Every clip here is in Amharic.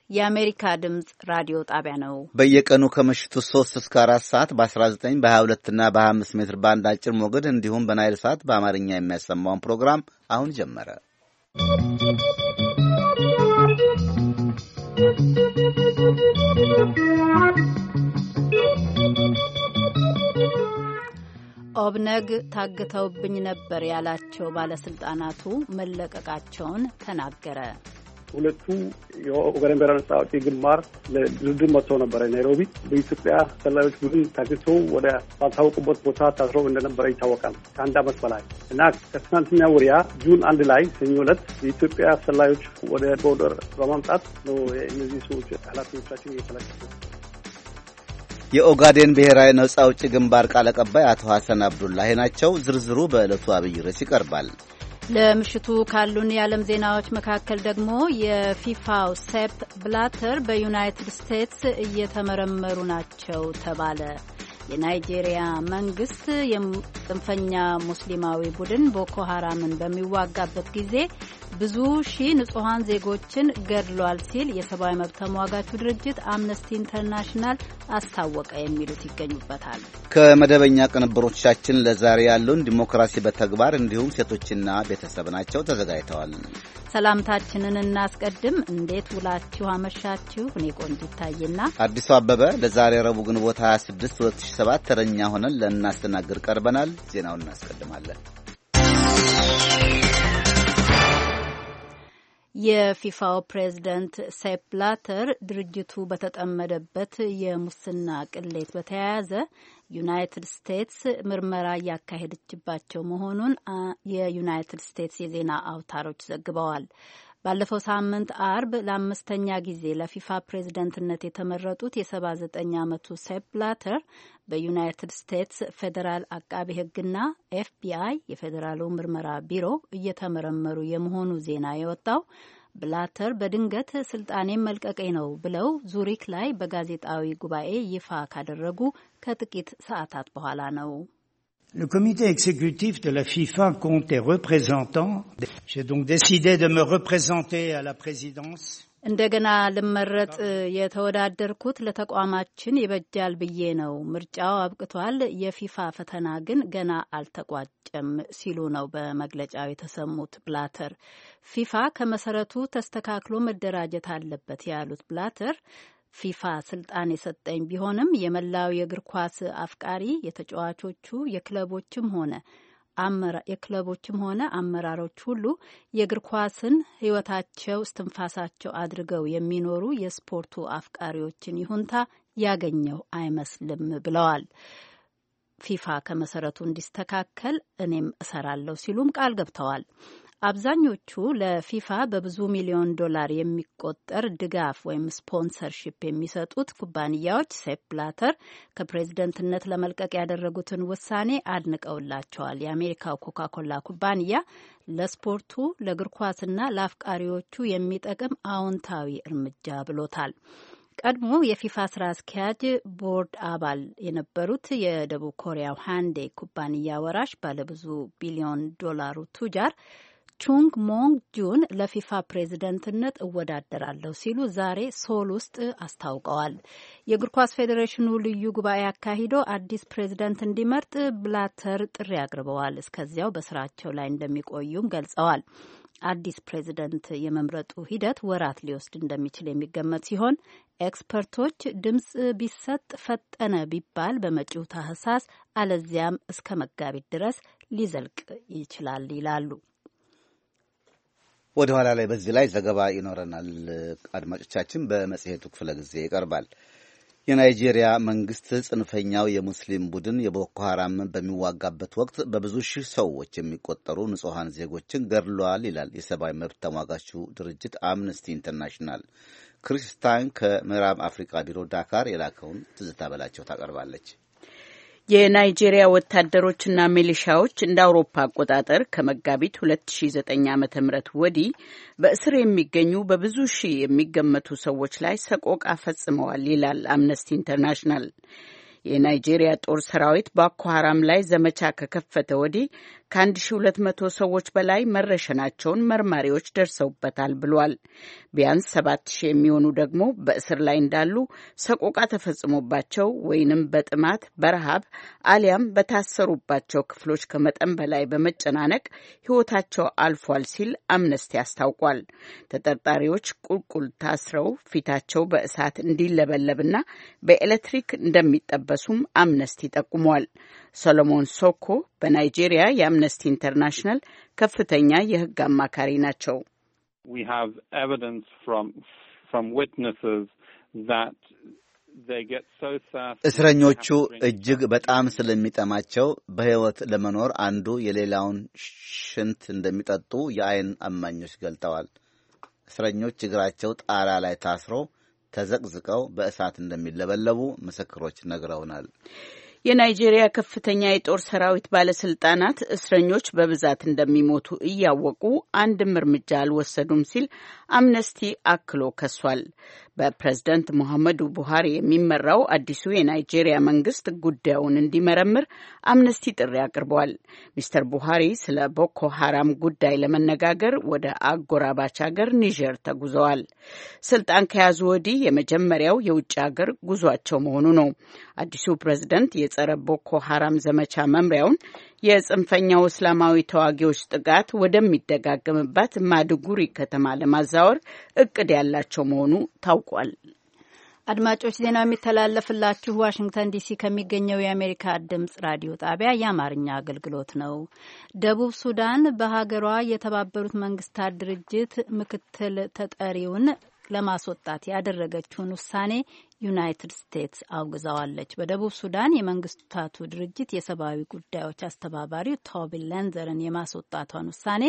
የአሜሪካ ድምጽ ራዲዮ ጣቢያ ነው። በየቀኑ ከምሽቱ 3 እስከ 4 ሰዓት በ19 በ22 እና በ25 ሜትር ባንድ አጭር ሞገድ እንዲሁም በናይል ሰዓት በአማርኛ የሚያሰማውን ፕሮግራም አሁን ጀመረ። ኦብነግ ታግተውብኝ ነበር ያላቸው ባለስልጣናቱ መለቀቃቸውን ተናገረ። ሁለቱ የኦጋዴን ብሔራዊ ነጻ አውጪ ግንባር ለድርድር መጥተው ነበረ ናይሮቢ። በኢትዮጵያ ሰላዮች ቡድን ታግተው ወደ ባልታወቁበት ቦታ ታስረው እንደነበረ ይታወቃል ከአንድ ዓመት በላይ እና ከትናንትና ወዲያ ጁን 1 ላይ ሰኞ ዕለት የኢትዮጵያ ሰላዮች ወደ ቦርደር በማምጣት ነው እነዚህ ሰዎች ኃላፊዎቻችን እየተለቀቁ። የኦጋዴን ብሔራዊ ነጻ አውጪ ግንባር ቃል አቀባይ አቶ ሐሰን አብዱላሂ ናቸው። ዝርዝሩ በዕለቱ አብይ ርዕስ ይቀርባል። ለምሽቱ ካሉን የዓለም ዜናዎች መካከል ደግሞ የፊፋው ሴፕ ብላተር በዩናይትድ ስቴትስ እየተመረመሩ ናቸው ተባለ። የናይጄሪያ መንግስት የጽንፈኛ ሙስሊማዊ ቡድን ቦኮ ሐራምን በሚዋጋበት ጊዜ ብዙ ሺህ ንጹሐን ዜጎችን ገድሏል ሲል የሰብአዊ መብት ተሟጋቹ ድርጅት አምነስቲ ኢንተርናሽናል አስታወቀ። የሚሉት ይገኙበታል። ከመደበኛ ቅንብሮቻችን ለዛሬ ያሉን ዲሞክራሲ በተግባር እንዲሁም ሴቶችና ቤተሰብ ናቸው ተዘጋጅተዋል። ሰላምታችንን እናስቀድም። እንዴት ውላችሁ አመሻችሁ? እኔ ቆንጆ ይታየና አዲሱ አበበ ለዛሬ ረቡዕ ግንቦት 26 2007 ተረኛ ሆነን ለእናስተናግድ ቀርበናል። ዜናውን እናስቀድማለን። የፊፋው ፕሬዝዳንት ሴፕ ብላተር ድርጅቱ በተጠመደበት የሙስና ቅሌት በተያያዘ ዩናይትድ ስቴትስ ምርመራ እያካሄደችባቸው መሆኑን የዩናይትድ ስቴትስ የዜና አውታሮች ዘግበዋል። ባለፈው ሳምንት አርብ ለአምስተኛ ጊዜ ለፊፋ ፕሬዝደንትነት የተመረጡት የ79 ዓመቱ ሴፕ ብላተር በዩናይትድ ስቴትስ ፌዴራል አቃቢ ሕግና ኤፍቢአይ የፌዴራሉ ምርመራ ቢሮ እየተመረመሩ የመሆኑ ዜና የወጣው ብላተር በድንገት ስልጣኔን መልቀቄ ነው ብለው ዙሪክ ላይ በጋዜጣዊ ጉባኤ ይፋ ካደረጉ ከጥቂት ሰዓታት በኋላ ነው። Le comité exécutif de la FIFA compte des représentants. J'ai donc décidé de me représenter à la présidence. እንደገና ልመረጥ የተወዳደርኩት ለተቋማችን ይበጃል ብዬ ነው። ምርጫው አብቅቷል። የፊፋ ፈተና ግን ገና አልተቋጨም ሲሉ ነው በመግለጫው የተሰሙት ብላተር። ፊፋ ከመሰረቱ ተስተካክሎ መደራጀት አለበት ያሉት ብላተር ፊፋ ስልጣን የሰጠኝ ቢሆንም የመላው የእግር ኳስ አፍቃሪ የተጫዋቾቹ የክለቦችም ሆነ አመራሮች ሁሉ የእግር ኳስን ሕይወታቸው እስትንፋሳቸው አድርገው የሚኖሩ የስፖርቱ አፍቃሪዎችን ይሁንታ ያገኘው አይመስልም ብለዋል። ፊፋ ከመሰረቱ እንዲስተካከል እኔም እሰራለሁ ሲሉም ቃል ገብተዋል። አብዛኞቹ ለፊፋ በብዙ ሚሊዮን ዶላር የሚቆጠር ድጋፍ ወይም ስፖንሰርሺፕ የሚሰጡት ኩባንያዎች ሴፕ ብላተር ከፕሬዝደንትነት ለመልቀቅ ያደረጉትን ውሳኔ አድንቀውላቸዋል። የአሜሪካው ኮካ ኮላ ኩባንያ ለስፖርቱ ለእግር ኳስና ለአፍቃሪዎቹ የሚጠቅም አዎንታዊ እርምጃ ብሎታል። ቀድሞ የፊፋ ስራ አስኪያጅ ቦርድ አባል የነበሩት የደቡብ ኮሪያው ሃንዴ ኩባንያ ወራሽ ባለብዙ ቢሊዮን ዶላሩ ቱጃር ቹንግ ሞንግ ጁን ለፊፋ ፕሬዝደንትነት እወዳደራለሁ ሲሉ ዛሬ ሶል ውስጥ አስታውቀዋል። የእግር ኳስ ፌዴሬሽኑ ልዩ ጉባኤ አካሂዶ አዲስ ፕሬዝደንት እንዲመርጥ ብላተር ጥሪ አቅርበዋል። እስከዚያው በስራቸው ላይ እንደሚቆዩም ገልጸዋል። አዲስ ፕሬዝደንት የመምረጡ ሂደት ወራት ሊወስድ እንደሚችል የሚገመት ሲሆን ኤክስፐርቶች ድምፅ ቢሰጥ ፈጠነ ቢባል በመጪው ታህሳስ አለዚያም እስከ መጋቢት ድረስ ሊዘልቅ ይችላል ይላሉ። ወደ ኋላ ላይ በዚህ ላይ ዘገባ ይኖረናል። አድማጮቻችን በመጽሔቱ ክፍለ ጊዜ ይቀርባል። የናይጄሪያ መንግስት ጽንፈኛው የሙስሊም ቡድን የቦኮ ሐራምን በሚዋጋበት ወቅት በብዙ ሺህ ሰዎች የሚቆጠሩ ንጹሐን ዜጎችን ገድሏል ይላል የሰብአዊ መብት ተሟጋቹ ድርጅት አምነስቲ ኢንተርናሽናል። ክሪስታን ከምዕራብ አፍሪካ ቢሮ ዳካር የላከውን ትዝታ በላቸው ታቀርባለች። የናይጄሪያ ወታደሮችና ሚሊሻዎች እንደ አውሮፓ አቆጣጠር ከመጋቢት 2009 ዓ.ም ወዲህ በእስር የሚገኙ በብዙ ሺህ የሚገመቱ ሰዎች ላይ ሰቆቃ ፈጽመዋል ይላል አምነስቲ ኢንተርናሽናል። የናይጄሪያ ጦር ሰራዊት ቦኮ ሐራም ላይ ዘመቻ ከከፈተ ወዲህ ከ1200 ሰዎች በላይ መረሸናቸውን መርማሪዎች ደርሰውበታል ብሏል። ቢያንስ 7000 የሚሆኑ ደግሞ በእስር ላይ እንዳሉ፣ ሰቆቃ ተፈጽሞባቸው ወይንም በጥማት በረሃብ አሊያም በታሰሩባቸው ክፍሎች ከመጠን በላይ በመጨናነቅ ሕይወታቸው አልፏል ሲል አምነስቲ አስታውቋል። ተጠርጣሪዎች ቁልቁል ታስረው ፊታቸው በእሳት እንዲለበለብና በኤሌክትሪክ እንደሚጠበሱም አምነስቲ ጠቁሟል። ሰሎሞን ሶኮ በናይጄሪያ የአምነስቲ ኢንተርናሽናል ከፍተኛ የሕግ አማካሪ ናቸው። We have evidence from witnesses that they get so thirsty. እስረኞቹ እጅግ በጣም ስለሚጠማቸው በሕይወት ለመኖር አንዱ የሌላውን ሽንት እንደሚጠጡ የዓይን እማኞች ገልጠዋል። እስረኞች እግራቸው ጣራ ላይ ታስረው ተዘቅዝቀው በእሳት እንደሚለበለቡ ምስክሮች ነግረውናል። የናይጄሪያ ከፍተኛ የጦር ሰራዊት ባለስልጣናት እስረኞች በብዛት እንደሚሞቱ እያወቁ አንድም እርምጃ አልወሰዱም ሲል አምነስቲ አክሎ ከሷል። በፕሬዝዳንት ሙሐመዱ ቡሃሪ የሚመራው አዲሱ የናይጄሪያ መንግስት ጉዳዩን እንዲመረምር አምነስቲ ጥሪ አቅርበዋል። ሚስተር ቡሃሪ ስለ ቦኮ ሐራም ጉዳይ ለመነጋገር ወደ አጎራባች ሀገር ኒጀር ተጉዘዋል። ስልጣን ከያዙ ወዲህ የመጀመሪያው የውጭ ሀገር ጉዟቸው መሆኑ ነው። አዲሱ ፕሬዝዳንት የጸረ ቦኮ ሐራም ዘመቻ መምሪያውን የጽንፈኛው እስላማዊ ተዋጊዎች ጥቃት ወደሚደጋገምባት ማድጉሪ ከተማ ለማዛወር እቅድ ያላቸው መሆኑ ታውቋል። አድማጮች ዜናው የሚተላለፍላችሁ ዋሽንግተን ዲሲ ከሚገኘው የአሜሪካ ድምጽ ራዲዮ ጣቢያ የአማርኛ አገልግሎት ነው። ደቡብ ሱዳን በሀገሯ የተባበሩት መንግስታት ድርጅት ምክትል ተጠሪውን ለማስወጣት ያደረገችውን ውሳኔ ዩናይትድ ስቴትስ አውግዛዋለች። በደቡብ ሱዳን የመንግስታቱ ድርጅት የሰብአዊ ጉዳዮች አስተባባሪው ቶቢ ሌንዘርን የማስወጣቷን ውሳኔ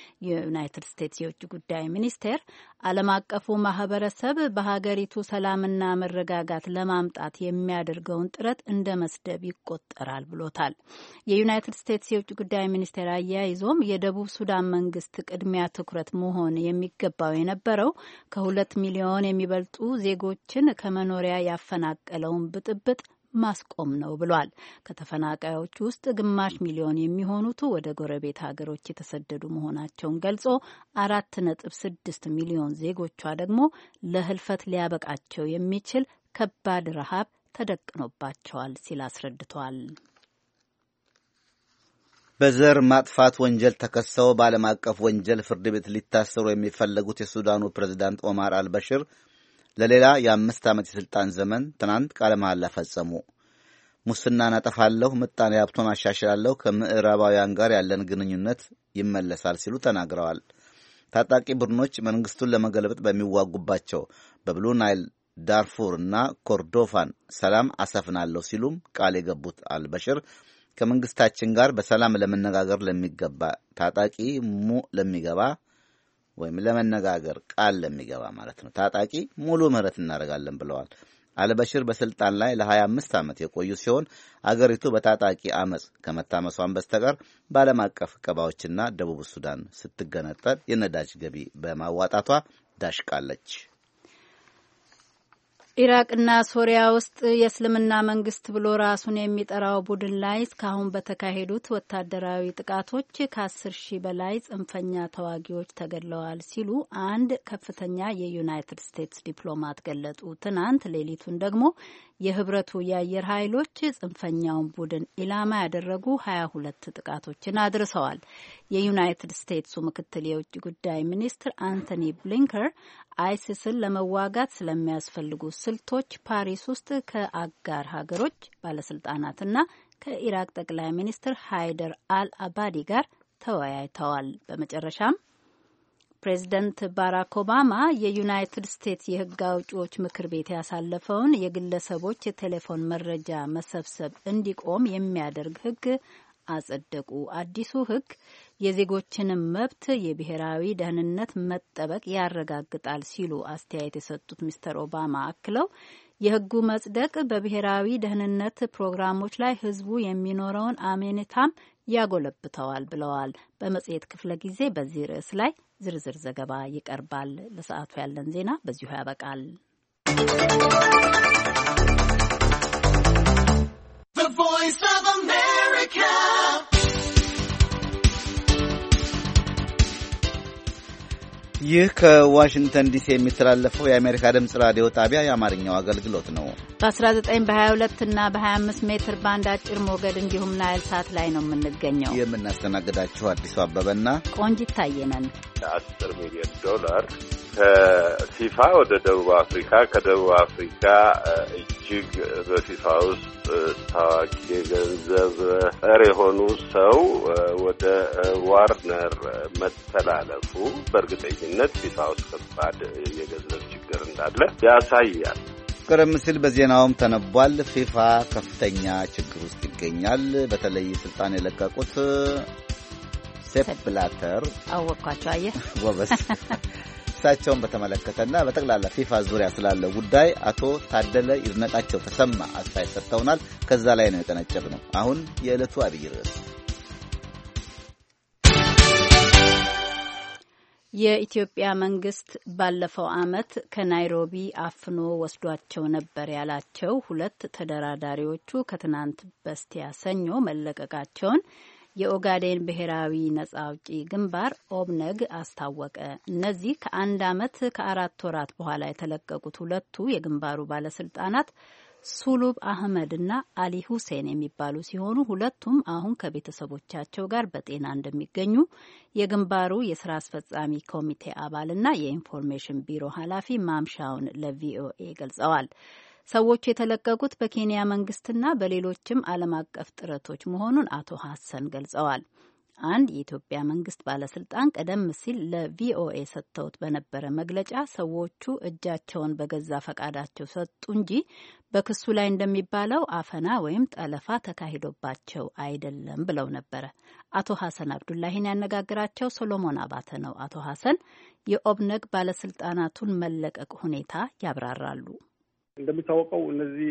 የዩናይትድ ስቴትስ የውጭ ጉዳይ ሚኒስቴር ዓለም አቀፉ ማህበረሰብ በሀገሪቱ ሰላምና መረጋጋት ለማምጣት የሚያደርገውን ጥረት እንደ መስደብ ይቆጠራል ብሎታል። የዩናይትድ ስቴትስ የውጭ ጉዳይ ሚኒስቴር አያይዞም የደቡብ ሱዳን መንግስት ቅድሚያ ትኩረት መሆን የሚገባው የነበረው ከ2 ሚሊዮን የሚበልጡ ዜጎችን ከመኖሪያ ያፈናቀለውን ብጥብጥ ማስቆም ነው ብሏል። ከተፈናቃዮች ውስጥ ግማሽ ሚሊዮን የሚሆኑት ወደ ጎረቤት ሀገሮች የተሰደዱ መሆናቸውን ገልጾ 4.6 ሚሊዮን ዜጎቿ ደግሞ ለህልፈት ሊያበቃቸው የሚችል ከባድ ረሃብ ተደቅኖባቸዋል ሲል አስረድቷል። በዘር ማጥፋት ወንጀል ተከሰው በዓለም አቀፍ ወንጀል ፍርድ ቤት ሊታሰሩ የሚፈለጉት የሱዳኑ ፕሬዝዳንት ኦማር አልበሽር ለሌላ የ5 ዓመት የሥልጣን ዘመን ትናንት ቃለ መሐላ ፈጸሙ። ሙስናን አጠፋለሁ፣ ምጣኔ ሀብቱን አሻሽላለሁ፣ ከምዕራባውያን ጋር ያለን ግንኙነት ይመለሳል ሲሉ ተናግረዋል። ታጣቂ ቡድኖች መንግስቱን ለመገልበጥ በሚዋጉባቸው በብሉ ናይል፣ ዳርፉር እና ኮርዶፋን ሰላም አሰፍናለሁ ሲሉም ቃል የገቡት አልበሽር ከመንግስታችን ጋር በሰላም ለመነጋገር ለሚገባ ታጣቂ ለሚገባ ወይም ለመነጋገር ቃል ለሚገባ ማለት ነው ታጣቂ ሙሉ ምህረት እናደርጋለን ብለዋል። አልበሽር በስልጣን ላይ ለ25 ዓመት የቆዩ ሲሆን አገሪቱ በታጣቂ አመጽ ከመታመሷን በስተቀር በዓለም አቀፍ ዕቀባዎችና ደቡብ ሱዳን ስትገነጠል የነዳጅ ገቢ በማዋጣቷ ዳሽቃለች። ኢራቅና ሶሪያ ውስጥ የእስልምና መንግስት ብሎ ራሱን የሚጠራው ቡድን ላይ እስካሁን በተካሄዱት ወታደራዊ ጥቃቶች ከ10,000 በላይ ጽንፈኛ ተዋጊዎች ተገድለዋል ሲሉ አንድ ከፍተኛ የዩናይትድ ስቴትስ ዲፕሎማት ገለጡ። ትናንት ሌሊቱን ደግሞ የህብረቱ የአየር ኃይሎች ጽንፈኛውን ቡድን ኢላማ ያደረጉ 22 ጥቃቶችን አድርሰዋል። የዩናይትድ ስቴትሱ ምክትል የውጭ ጉዳይ ሚኒስትር አንቶኒ ብሊንከን አይሲስን ለመዋጋት ስለሚያስፈልጉ ስልቶች ፓሪስ ውስጥ ከአጋር ሀገሮች ባለስልጣናትና ከኢራቅ ጠቅላይ ሚኒስትር ሃይደር አል አባዲ ጋር ተወያይተዋል። በመጨረሻም ፕሬዚደንት ባራክ ኦባማ የዩናይትድ ስቴትስ የህግ አውጪዎች ምክር ቤት ያሳለፈውን የግለሰቦች የቴሌፎን መረጃ መሰብሰብ እንዲቆም የሚያደርግ ህግ አጸደቁ። አዲሱ ህግ የዜጎችንም መብት የብሔራዊ ደህንነት መጠበቅ ያረጋግጣል ሲሉ አስተያየት የሰጡት ሚስተር ኦባማ አክለው የህጉ መጽደቅ በብሔራዊ ደህንነት ፕሮግራሞች ላይ ህዝቡ የሚኖረውን አሜኔታም ያጎለብተዋል ብለዋል። በመጽሔት ክፍለ ጊዜ በዚህ ርዕስ ላይ ዝርዝር ዘገባ ይቀርባል። ለሰዓቱ ያለን ዜና በዚሁ ያበቃል። ይህ ከዋሽንግተን ዲሲ የሚተላለፈው የአሜሪካ ድምጽ ራዲዮ ጣቢያ የአማርኛው አገልግሎት ነው። በ19 በ22 እና በ25 ሜትር ባንድ አጭር ሞገድ እንዲሁም ናይል ሳት ላይ ነው የምንገኘው። የምናስተናግዳችሁ አዲሱ አበበና ቆንጂት ታየነን። $10 ሚሊዮን ከፊፋ ወደ ደቡብ አፍሪካ፣ ከደቡብ አፍሪካ እጅግ በፊፋ ውስጥ ታዋቂ የገንዘብ ጸር የሆኑ ሰው ወደ ዋርነር መተላለፉ በእርግጠኝነት ፊፋ ውስጥ ከባድ የገንዘብ ችግር እንዳለ ያሳያል። ቀደም ሲል በዜናውም ተነቧል። ፊፋ ከፍተኛ ችግር ውስጥ ይገኛል። በተለይ ስልጣን የለቀቁት ሴፕ ብላተር አወቅኳቸው። አየህ ጎበዝ። እሳቸውን በተመለከተና በጠቅላላ ፊፋ ዙሪያ ስላለው ጉዳይ አቶ ታደለ ይድነቃቸው ተሰማ አስተያየት ሰጥተውናል። ከዛ ላይ ነው የቀነጨብነው። አሁን የዕለቱ አብይ ርዕስ የኢትዮጵያ መንግስት ባለፈው ዓመት ከናይሮቢ አፍኖ ወስዷቸው ነበር ያላቸው 2 ተደራዳሪዎቹ ከትናንት በስቲያ ሰኞ መለቀቃቸውን የኦጋዴን ብሔራዊ ነጻ አውጪ ግንባር ኦብነግ አስታወቀ። እነዚህ ከ1 ዓመት ከ4 ወራት በኋላ የተለቀቁት 2 የግንባሩ ባለስልጣናት ሱሉብ አህመድና አሊ ሁሴን የሚባሉ ሲሆኑ ሁለቱም አሁን ከቤተሰቦቻቸው ጋር በጤና እንደሚገኙ የግንባሩ የስራ አስፈጻሚ ኮሚቴ አባልና የኢንፎርሜሽን ቢሮ ኃላፊ ማምሻውን ለቪኦኤ ገልጸዋል። ሰዎቹ የተለቀቁት በኬንያ መንግስትና በሌሎችም ዓለም አቀፍ ጥረቶች መሆኑን አቶ ሀሰን ገልጸዋል። አንድ የኢትዮጵያ መንግስት ባለስልጣን ቀደም ሲል ለቪኦኤ ሰጥተውት በነበረ መግለጫ ሰዎቹ እጃቸውን በገዛ ፈቃዳቸው ሰጡ እንጂ በክሱ ላይ እንደሚባለው አፈና ወይም ጠለፋ ተካሂዶባቸው አይደለም ብለው ነበረ። አቶ ሀሰን አብዱላሂን ያነጋግራቸው ሶሎሞን አባተ ነው። አቶ ሀሰን የኦብነግ ባለስልጣናቱን መለቀቅ ሁኔታ ያብራራሉ። እንደሚታወቀው እነዚህ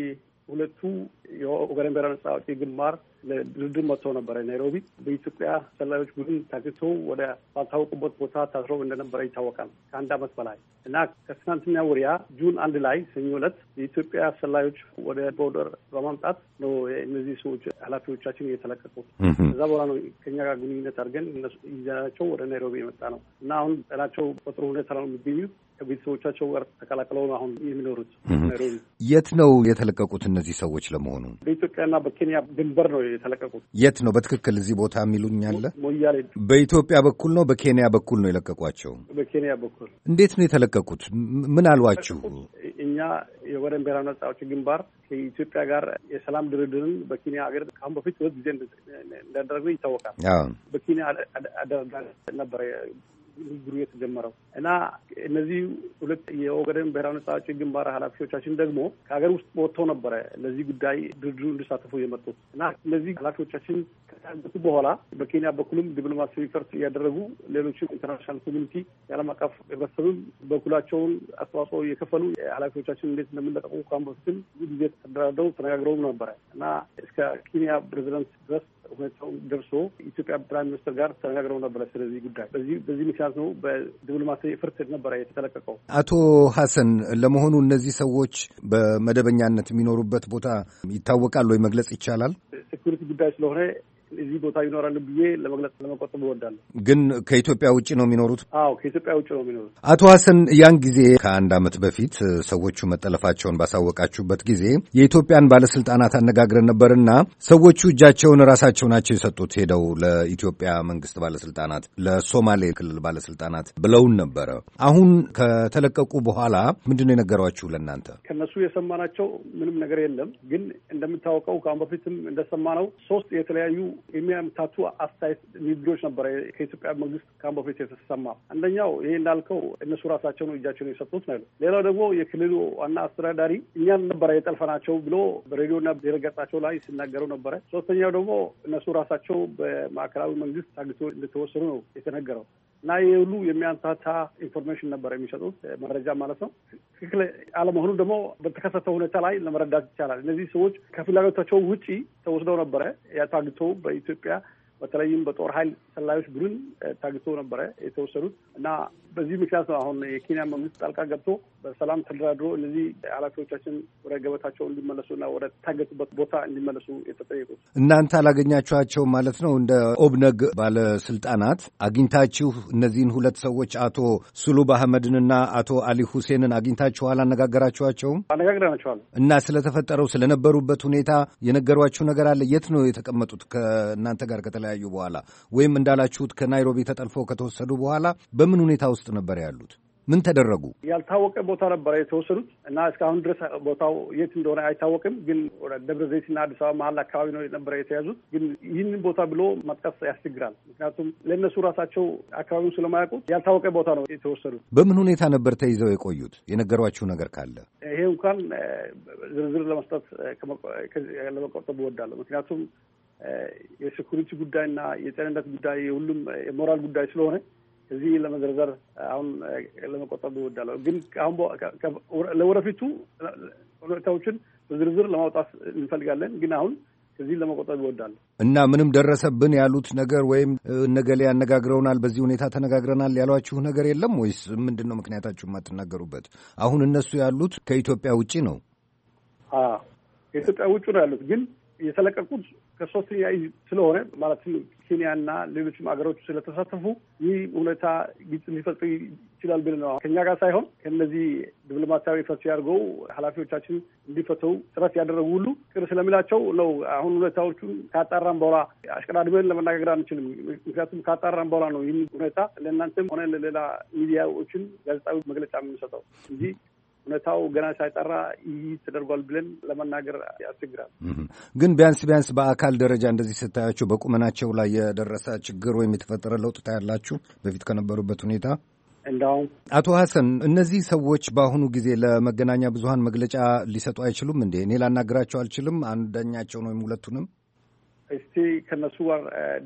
2 የኦጋዴን ብሔራዊ ነጻ አውጪ ግንባር ለድርድር መጥተው ነበረ ናይሮቢ። በኢትዮጵያ ሰላዮች ቡድን ታግቶ ወደ ባልታወቁበት ቦታ ታስረው እንደነበረ ይታወቃል ከ1 ዓመት በላይ እና ከትናንትና ወዲያ ጁን 1 ላይ ሰኞ ዕለት የኢትዮጵያ ሰላዮች ወደ ቦርደር በማምጣት ነው እነዚህ ሰዎች ኃላፊዎቻችን የተለቀቁት። ከዛ በኋላ ነው ከኛ ጋር ግንኙነት አድርገን እነሱ ይዘናቸው ወደ ናይሮቢ የመጣ ነው እና አሁን ጤናቸው በጥሩ ሁኔታ ነው የሚገኙት። ከቤተሰቦቻቸው ጋር ተቀላቅለው ነው አሁን የሚኖሩት ናይሮቢ። የት ነው የተለቀቁት እነዚህ ሰዎች ለመሆኑ? በኢትዮጵያና በኬንያ ድንበር ነው የተለቀቁት። የት ነው በትክክል እዚህ ቦታ የሚሉኝ አለ? ሞያሌ። በኢትዮጵያ በኩል ነው በኬንያ በኩል ነው የለቀቋቸው? በኬንያ በኩል። እንዴት ነው የተለቀቁት? ምን አሏችሁ? እኛ የኦጋዴን ብሔራዊ ነጻ አውጪ ግንባር ከኢትዮጵያ ጋር የሰላም ድርድርን በኬንያ ሀገር ከአሁን በፊት 2 ጊዜ እንዳደረግነው ይታወቃል። በኬንያ አደረጋን ነበረ ንግግሩ የተጀመረው እና እነዚህ 2 የኦጋዴን ብሔራዊ ነጻ አውጪ ግንባር ኃላፊዎቻችን ደግሞ ከሀገር ውስጥ ወጥተው ነበረ ለዚህ ጉዳይ ድርድሩ እንዲሳተፉ የመጡት እና እነዚህ ኃላፊዎቻችን ከታገቱ በኋላ በኬንያ በኩልም ዲፕሎማሲያዊ ጥረት እያደረጉ ሌሎችም ኢንተርናሽናል ኮሚኒቲ የዓለም አቀፍ ህብረተሰብም በኩላቸውን አስተዋጽኦ እየከፈሉ ኃላፊዎቻችን እንዴት እንደምንለቀቁ ካሁን በፊትም ብዙ ጊዜ ተደራድረው ተነጋግረው ነበረ እና እስከ ኬንያ ፕሬዚደንት ድረስ ሁኔታው ደርሶ ኢትዮጵያ ፕራይም ሚኒስትር ጋር ተነጋግረው ነበረ ስለዚህ ጉዳይ። በዚህ ምክንያት ነው በዲፕሎማሲያዊ ፍርድ ነበረ የተለቀቀው። አቶ ሀሰን ለመሆኑ እነዚህ ሰዎች በመደበኛነት የሚኖሩበት ቦታ ይታወቃል ወይ? መግለጽ ይቻላል? ሴኩሪቲ ጉዳይ ስለሆነ እዚህ ቦታ ይኖራሉ ብዬ ለመቆጠብ እወዳለሁ። ግን ከኢትዮጵያ ውጭ ነው የሚኖሩት? አዎ ከኢትዮጵያ ውጭ ነው የሚኖሩት። አቶ ሀሰን ያን ጊዜ ከ1 ዓመት በፊት ሰዎቹ መጠለፋቸውን ባሳወቃችሁበት ጊዜ የኢትዮጵያን ባለስልጣናት አነጋግረን ነበርና ሰዎቹ እጃቸውን ራሳቸው ናቸው የሰጡት ሄደው ለኢትዮጵያ መንግስት ባለስልጣናት፣ ለሶማሌ ክልል ባለስልጣናት ብለውን ነበረ። አሁን ከተለቀቁ በኋላ ምንድን ነው የነገሯችሁ ለእናንተ? ከነሱ የሰማናቸው ምንም ነገር የለም። ግን እንደምታወቀው ከአሁን በፊትም እንደሰማነው 3 የተለያዩ የሚያምታቱ አስተያየት ንግግሮች ነበረ ከኢትዮጵያ መንግስት ካሁን በፊት የተሰማ። አንደኛው ይሄ እንዳልከው እነሱ ራሳቸው ነው እጃቸውን የሰጡት ነው። ሌላው ደግሞ የክልሉ ዋና አስተዳዳሪ እኛን ነበረ የጠልፈናቸው ብሎ በሬዲዮና ድረገጻቸው ላይ ሲናገሩ ነበረ። ሶስተኛው ደግሞ እነሱ ራሳቸው በማዕከላዊ መንግስት ታግቶ እንደተወሰኑ ነው የተነገረው እና ይሄ ሁሉ የሚያምታታ ኢንፎርሜሽን ነበረ የሚሰጡት መረጃ ማለት ነው። ትክክል አለመሆኑ ደግሞ በተከሰተው ሁኔታ ላይ ለመረዳት ይቻላል። እነዚህ ሰዎች ከፍላጎታቸው ውጪ ተወስደው ነበረ ያታግቶ በኢትዮጵያ በተለይም በጦር ኃይል ሰላዮች ቡድን ታግቶ ነበረ የተወሰዱት እና በዚህ ምክንያት ነው አሁን የኬንያ መንግስት ጣልቃ ገብቶ በሰላም ተደራድሮ እነዚህ ኃላፊዎቻችን ወደ ገበታቸው እንዲመለሱና ወደ ታገቱበት ቦታ እንዲመለሱ የተጠየቁት። እናንተ አላገኛችኋቸው ማለት ነው? እንደ ኦብነግ ባለስልጣናት አግኝታችሁ እነዚህን ሁለት ሰዎች አቶ ሱሉብ አህመድንና አቶ አሊ ሁሴንን አግኝታችኋል? አነጋገራችኋቸውም? አነጋግረናቸዋል። እና ስለተፈጠረው ስለነበሩበት ሁኔታ የነገሯችሁ ነገር አለ? የት ነው የተቀመጡት ከእናንተ ጋር ከተለያዩ በኋላ ወይም እንዳላችሁት ከናይሮቢ ተጠልፈው ከተወሰዱ በኋላ በምን ሁኔታ ውስጥ ነበር ያሉት? ምን ተደረጉ? ያልታወቀ ቦታ ነበረ የተወሰዱት እና እስካሁን ድረስ ቦታው የት እንደሆነ አይታወቅም። ግን ወደ ደብረ ዘይትና አዲስ አበባ መሀል አካባቢ ነው ነበረ የተያዙት። ግን ይህንን ቦታ ብሎ መጥቀስ ያስቸግራል። ምክንያቱም ለእነሱ ራሳቸው አካባቢውን ስለማያውቁት ያልታወቀ ቦታ ነው የተወሰዱት። በምን ሁኔታ ነበር ተይዘው የቆዩት? የነገሯችሁ ነገር ካለ ይሄ እንኳን ዝርዝር ለመስጠት ለመቆጠብ እወዳለሁ። ምክንያቱም የሴኩሪቲ ጉዳይና የጤንነት ጉዳይ የሁሉም የሞራል ጉዳይ ስለሆነ እዚህ ለመዘርዘር አሁን ለመቆጠብ እወዳለሁ። ግን አሁን ለወደፊቱ ሁኔታዎችን በዝርዝር ለማውጣት እንፈልጋለን። ግን አሁን እዚህ ለመቆጠብ እወዳለሁ። እና ምንም ደረሰብን ያሉት ነገር ወይም ነገሌ ያነጋግረውናል፣ በዚህ ሁኔታ ተነጋግረናል ያሏችሁ ነገር የለም ወይስ ምንድን ነው ምክንያታችሁ የማትናገሩበት? አሁን እነሱ ያሉት ከኢትዮጵያ ውጪ ነው። ከኢትዮጵያ ውጪ ነው ያሉት። ግን የተለቀቁት ከሶስተኛ ስለሆነ ማለትም ኬንያና ሌሎችም ሀገሮች ስለተሳተፉ ይህ ሁኔታ ግጭት ሊፈጥር ይችላል ብለን ነው ከኛ ጋር ሳይሆን ከእነዚህ ዲፕሎማሲያዊ ፈት ያድርገው ኃላፊዎቻችን እንዲፈተው ጥረት ያደረጉ ሁሉ ቅር ስለሚላቸው ነው። አሁን ሁኔታዎቹን ካጣራን በኋላ አሽቀዳድመን ለመናገር አንችልም። ምክንያቱም ካጣራን በኋላ ነው ይህን ሁኔታ ለእናንተም ሆነ ለሌላ ሚዲያዎችን ጋዜጣዊ መግለጫ የምንሰጠው እንጂ ሁኔታው ገና ሳይጠራ ይህ ተደርጓል ብለን ለመናገር ያስቸግራል። ግን ቢያንስ በአካል ደረጃ እንደዚህ ስታያቸው በቁመናቸው ላይ የደረሰ ችግር ወይም የተፈጠረ ለውጥ ታያላችሁ በፊት ከነበሩበት ሁኔታ? እንዳውም አቶ ሐሰን እነዚህ ሰዎች በአሁኑ ጊዜ ለመገናኛ ብዙኃን መግለጫ ሊሰጡ አይችሉም እንዴ? እኔ ላናግራቸው አልችልም? አንደኛቸውን ወይም ሁለቱንም እስቲ ከነሱ ጋር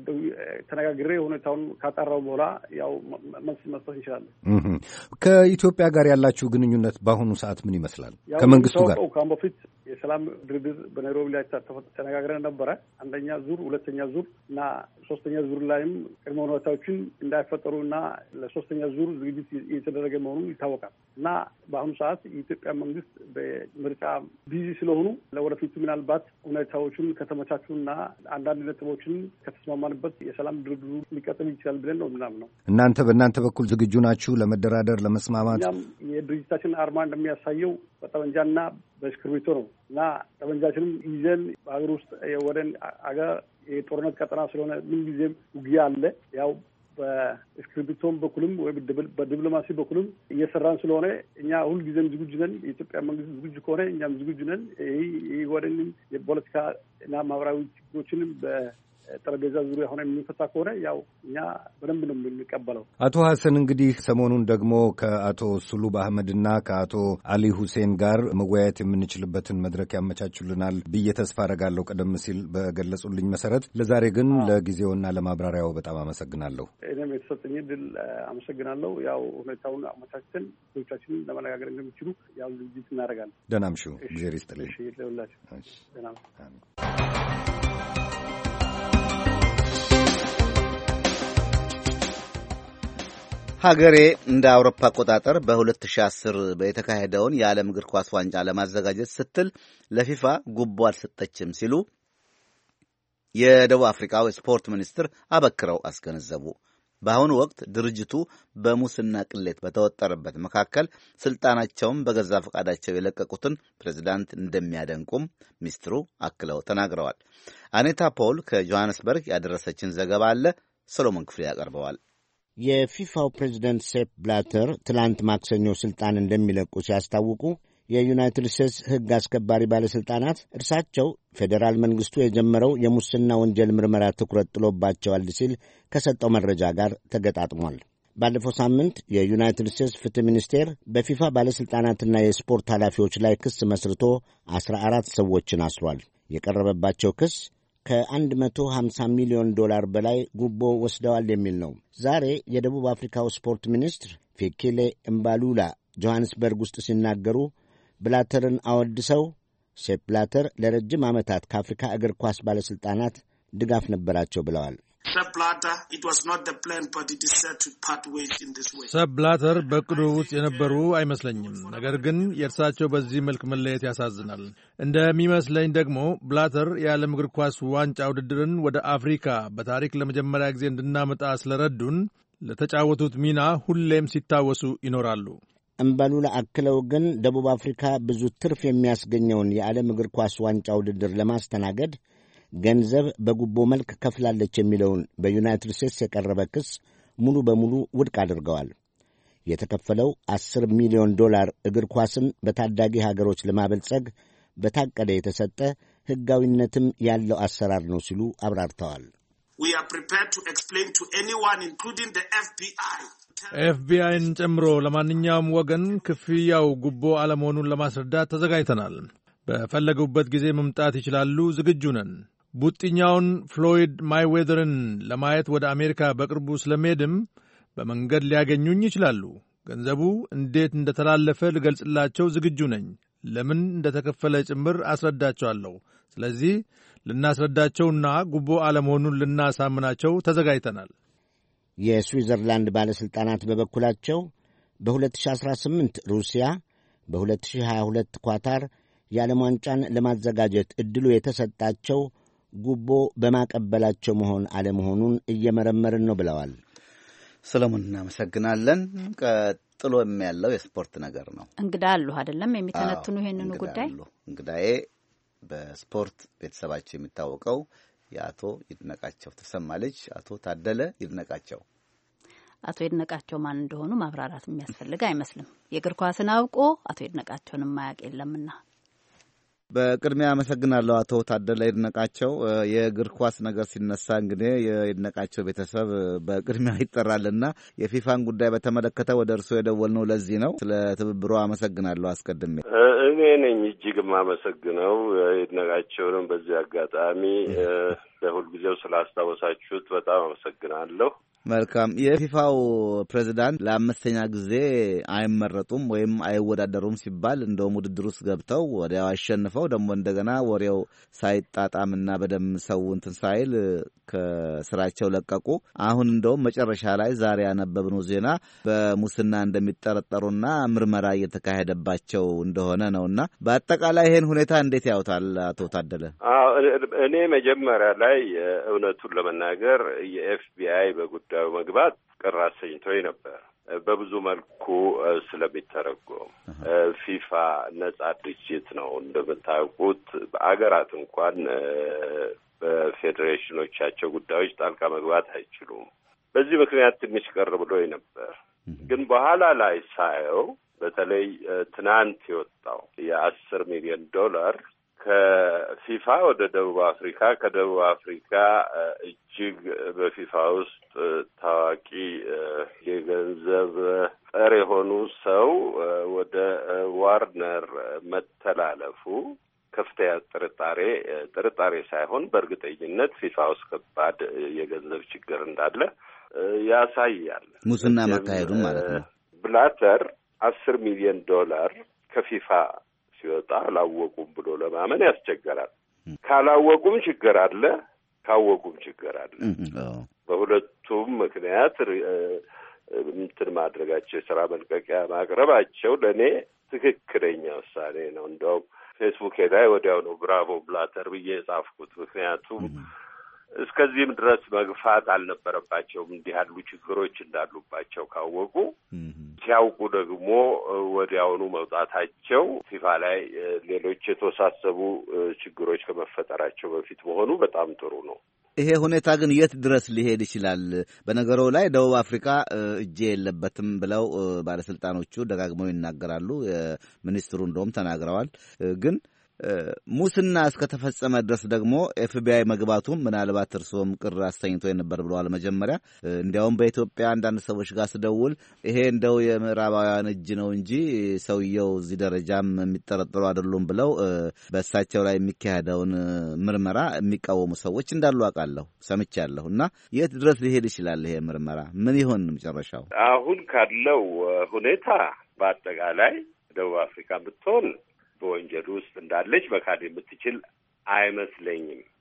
ተነጋግሬ ሁኔታውን ካጣራው በኋላ ያው መልስ መስጠት እንችላለን። ከኢትዮጵያ ጋር ያላችሁ ግንኙነት በአሁኑ ሰዓት ምን ይመስላል? ከመንግስቱ ጋር ከአሁን በፊት የሰላም ድርድር በናይሮቢ ላይ ተነጋግረን ነበረ። አንደኛ ዙር፣ ሁለተኛ ዙር እና ሶስተኛ ዙር ላይም ቅድመ ሁኔታዎችን እንዳይፈጠሩ እና ለሶስተኛ ዙር ዝግጅት እየተደረገ መሆኑን ይታወቃል። እና በአሁኑ ሰዓት የኢትዮጵያ መንግስት በምርጫ ቢዚ ስለሆኑ ለወደፊቱ ምናልባት ሁኔታዎችን ከተመቻቹና አንዳንድ ነጥቦችን ከተስማማንበት የሰላም ድርድሩ ሊቀጥል ይችላል ብለን ነው ምናምን ነው። እናንተ በእናንተ በኩል ዝግጁ ናችሁ ለመደራደር ለመስማማት? እኛም የድርጅታችን አርማ እንደሚያሳየው በጠመንጃና በእስክርቢቶ ነው እና ጠመንጃችንም ይዘን በሀገር ውስጥ ወደን አገር የጦርነት ቀጠና ስለሆነ ምን ጊዜም ውጊያ አለ። ያው በእስክርቢቶም በኩልም ወይም በዲፕሎማሲ በኩልም እየሰራን ስለሆነ እኛ ሁልጊዜም ዝግጁ ነን። የኢትዮጵያ መንግስት ዝግጁ ከሆነ እኛም ዝግጁ ነን። ይህ ወደንም የፖለቲካ እና ማህበራዊ ችግሮችንም ጠረጴዛ ዙሪያ ሆነ የሚፈታ ከሆነ ያው እኛ በደንብ ነው የምንቀበለው። አቶ ሐሰን እንግዲህ ሰሞኑን ደግሞ ከአቶ ሱሉብ አህመድና ከአቶ አሊ ሁሴን ጋር መወያየት የምንችልበትን መድረክ ያመቻቹልናል ብዬ ተስፋ አደርጋለሁ ቀደም ሲል በገለጹልኝ መሰረት። ለዛሬ ግን ለጊዜውና ለማብራሪያው በጣም አመሰግናለሁ። እኔም የተሰጠኝ ድል አመሰግናለሁ። ያው ሁኔታውን አመቻችተን ሰዎቻችንን ለመነጋገር እንደሚችሉ ያው ዝግጅት እናደርጋለን። ደህና እምሹ። እግዚአብሔር ይስጥልኝ። ለሁላችሁ ደህና ሀገሬ እንደ አውሮፓ አቆጣጠር በ2010 የተካሄደውን የዓለም እግር ኳስ ዋንጫ ለማዘጋጀት ስትል ለፊፋ ጉቦ አልሰጠችም ሲሉ የደቡብ አፍሪካው ስፖርት ሚኒስትር አበክረው አስገነዘቡ። በአሁኑ ወቅት ድርጅቱ በሙስና ቅሌት በተወጠረበት መካከል ስልጣናቸውን በገዛ ፈቃዳቸው የለቀቁትን ፕሬዝዳንት እንደሚያደንቁም ሚኒስትሩ አክለው ተናግረዋል። አኔታ ፖል ከጆሃንስበርግ ያደረሰችን ዘገባ አለ። ሰሎሞን ክፍሌ ያቀርበዋል። የፊፋው ፕሬዝደንት ሴፕ ብላተር ትላንት ማክሰኞ ሥልጣን እንደሚለቁ ሲያስታውቁ የዩናይትድ ስቴትስ ሕግ አስከባሪ ባለሥልጣናት እርሳቸው ፌዴራል መንግሥቱ የጀመረው የሙስና ወንጀል ምርመራ ትኩረት ጥሎባቸዋል ሲል ከሰጠው መረጃ ጋር ተገጣጥሟል። ባለፈው ሳምንት የዩናይትድ ስቴትስ ፍትሕ ሚኒስቴር በፊፋ ባለሥልጣናትና የስፖርት ኃላፊዎች ላይ ክስ መስርቶ 14 ሰዎችን አስሯል። የቀረበባቸው ክስ ከ150 ሚሊዮን ዶላር በላይ ጉቦ ወስደዋል የሚል ነው። ዛሬ የደቡብ አፍሪካው ስፖርት ሚኒስትር ፌኬሌ እምባሉላ ጆሐንስበርግ ውስጥ ሲናገሩ ብላተርን አወድሰው ሴፕ ብላተር ለረጅም ዓመታት ከአፍሪካ እግር ኳስ ባለሥልጣናት ድጋፍ ነበራቸው ብለዋል። Sepp Blatter, it was not the plan, but it is said to part ways in this way. Sepp Blatter በቅዱ ውስጥ የነበሩ አይመስለኝም። ነገር ግን የእርሳቸው በዚህ መልክ መለየት ያሳዝናል። እንደሚመስለኝ ደግሞ ብላተር የዓለም እግር ኳስ ዋንጫ ውድድርን ወደ አፍሪካ በታሪክ ለመጀመሪያ ጊዜ እንድናመጣ ስለረዱን ለተጫወቱት ሚና ሁሌም ሲታወሱ ይኖራሉ። እምበሉላ አክለው ግን ደቡብ አፍሪካ ብዙ ትርፍ የሚያስገኘውን የዓለም እግር ኳስ ዋንጫ ውድድር ለማስተናገድ ገንዘብ በጉቦ መልክ ከፍላለች የሚለውን በዩናይትድ ስቴትስ የቀረበ ክስ ሙሉ በሙሉ ውድቅ አድርገዋል። የተከፈለው $10 ሚሊዮን እግር ኳስን በታዳጊ ሀገሮች ለማበልጸግ በታቀደ የተሰጠ ሕጋዊነትም ያለው አሰራር ነው ሲሉ አብራርተዋል። We are prepared to explain to anyone, including the FBI. ኤፍቢአይን ጨምሮ ለማንኛውም ወገን ክፍያው ጉቦ አለመሆኑን ለማስረዳት ተዘጋጅተናል። በፈለጉበት ጊዜ መምጣት ይችላሉ። ዝግጁ ነን። ቡጥኛውን ፍሎይድ ማይዌዘርን ለማየት ወደ አሜሪካ በቅርቡ ስለመሄድም በመንገድ ሊያገኙኝ ይችላሉ። ገንዘቡ እንዴት እንደተላለፈ ልገልጽላቸው ዝግጁ ነኝ። ለምን እንደተከፈለ ጭምር አስረዳቸዋለሁ። ስለዚህ ልናስረዳቸውና ጉቦ አለመሆኑን ልናሳምናቸው ተዘጋጅተናል። የስዊዘርላንድ ባለሥልጣናት በበኩላቸው በ2018 ሩሲያ፣ በ2022 ኳታር የዓለም ዋንጫን ለማዘጋጀት ዕድሉ የተሰጣቸው ጉቦ በማቀበላቸው መሆን አለመሆኑን እየመረመርን ነው ብለዋል። ሰለሞን እናመሰግናለን። ቀጥሎም ያለው የስፖርት ነገር ነው። እንግዳ አሉ አይደለም የሚተነትኑ ይሄንኑ ጉዳይ። እንግዳዬ በስፖርት ቤተሰባቸው የሚታወቀው የአቶ ይድነቃቸው ተሰማ ልጅ አቶ ታደለ ይድነቃቸው። አቶ ይድነቃቸው ማን እንደሆኑ ማብራራት የሚያስፈልግ አይመስልም። የእግር ኳስን አውቆ አቶ ይድነቃቸውን የማያውቅ የለምና። በቅድሚያ አመሰግናለሁ አቶ ታደለ ይድነቃቸው። የእግር ኳስ ነገር ሲነሳ እንግዲህ የይድነቃቸው ቤተሰብ በቅድሚያ ይጠራልና የፊፋን ጉዳይ በተመለከተ ወደ እርስዎ የደወልነው ለዚህ ነው። ስለ ትብብሮ አመሰግናለሁ። አስቀድሜ እኔ ነኝ እጅግ የማመሰግነው ይድነቃቸውንም በዚህ አጋጣሚ ለሁልጊዜው ስላስታወሳችሁት በጣም አመሰግናለሁ። መልካም። የፊፋው ፕሬዝዳንት ለአምስተኛ ጊዜ አይመረጡም ወይም አይወዳደሩም ሲባል እንደውም ውድድር ውስጥ ገብተው ወዲያው አሸንፈው ደግሞ እንደገና ወሬው ሳይጣጣምና በደም ሰው እንትን ሳይል ከስራቸው ለቀቁ። አሁን እንደውም መጨረሻ ላይ ዛሬ ያነበብነው ዜና በሙስና እንደሚጠረጠሩና ምርመራ እየተካሄደባቸው እንደሆነ ነውና በአጠቃላይ ይሄን ሁኔታ እንዴት ያውታል አቶ ታደለ? እኔ መጀመሪያ ላይ እውነቱን ለመናገር የኤፍቢአይ በጉዳዩ መግባት ቅር አሰኝቶኝ ነበር። በብዙ መልኩ ስለሚተረጎም ፊፋ ነጻ ድርጅት ነው። እንደምታውቁት በአገራት እንኳን በፌዴሬሽኖቻቸው ጉዳዮች ጣልቃ መግባት አይችሉም። በዚህ ምክንያት ትንሽ ቀር ብሎኝ ነበር። ግን በኋላ ላይ ሳየው በተለይ ትናንት የወጣው $10 ሚሊዮን ከፊፋ ወደ ደቡብ አፍሪካ፣ ከደቡብ አፍሪካ እጅግ በፊፋ ውስጥ ታዋቂ የገንዘብ ጸር የሆኑ ሰው ወደ ዋርነር መተላለፉ ከፍተኛ ጥርጣሬ ሳይሆን በእርግጠኝነት ፊፋ ውስጥ ከባድ የገንዘብ ችግር እንዳለ ያሳያል። ሙስና ማካሄዱን ማለት ነው። ብላተር $10 ሚሊዮን ከፊፋ ሲወጣ አላወቁም ብሎ ለማመን ያስቸግራል። ካላወቁም ችግር አለ፣ ካወቁም ችግር አለ። በሁለቱም ምክንያት እንትን ማድረጋቸው የስራ መልቀቂያ ማቅረባቸው ለእኔ ትክክለኛ ውሳኔ ነው። እንደውም ፌስቡክ ላይ ወዲያው ነው ብራቮ ብላተር ብዬ የጻፍኩት። ምክንያቱም እስከዚህም ድረስ መግፋት አልነበረባቸውም። እንዲህ ያሉ ችግሮች እንዳሉባቸው ካወቁ፣ ሲያውቁ ደግሞ ወዲያውኑ መውጣታቸው ፊፋ ላይ ሌሎች የተወሳሰቡ ችግሮች ከመፈጠራቸው በፊት መሆኑ በጣም ጥሩ ነው። ይሄ ሁኔታ ግን የት ድረስ ሊሄድ ይችላል? በነገሩ ላይ ደቡብ አፍሪካ እጄ የለበትም ብለው ባለስልጣኖቹ ደጋግመው ይናገራሉ። ሚኒስትሩ እንደውም ተናግረዋል። ግን ሙስና እስከተፈጸመ ድረስ ደግሞ ኤፍቢአይ መግባቱም ምናልባት እርስዎም ቅር አሰኝቶ የነበር ብለዋል መጀመሪያ። እንዲያውም በኢትዮጵያ አንዳንድ ሰዎች ጋር ስደውል ይሄ እንደው የምዕራባውያን እጅ ነው እንጂ ሰውየው እዚህ ደረጃም የሚጠረጠሩ አይደሉም ብለው በእሳቸው ላይ የሚካሄደውን ምርመራ የሚቃወሙ ሰዎች እንዳሉ አውቃለሁ፣ ሰምቻለሁ። እና የት ድረስ ሊሄድ ይችላል ይሄ ምርመራ? ምን ይሆን መጨረሻው? አሁን ካለው ሁኔታ በአጠቃላይ ደቡብ አፍሪካ ብትሆን በወንጀል ውስጥ እንዳለች መካድ የምትችል አይመስለኝም።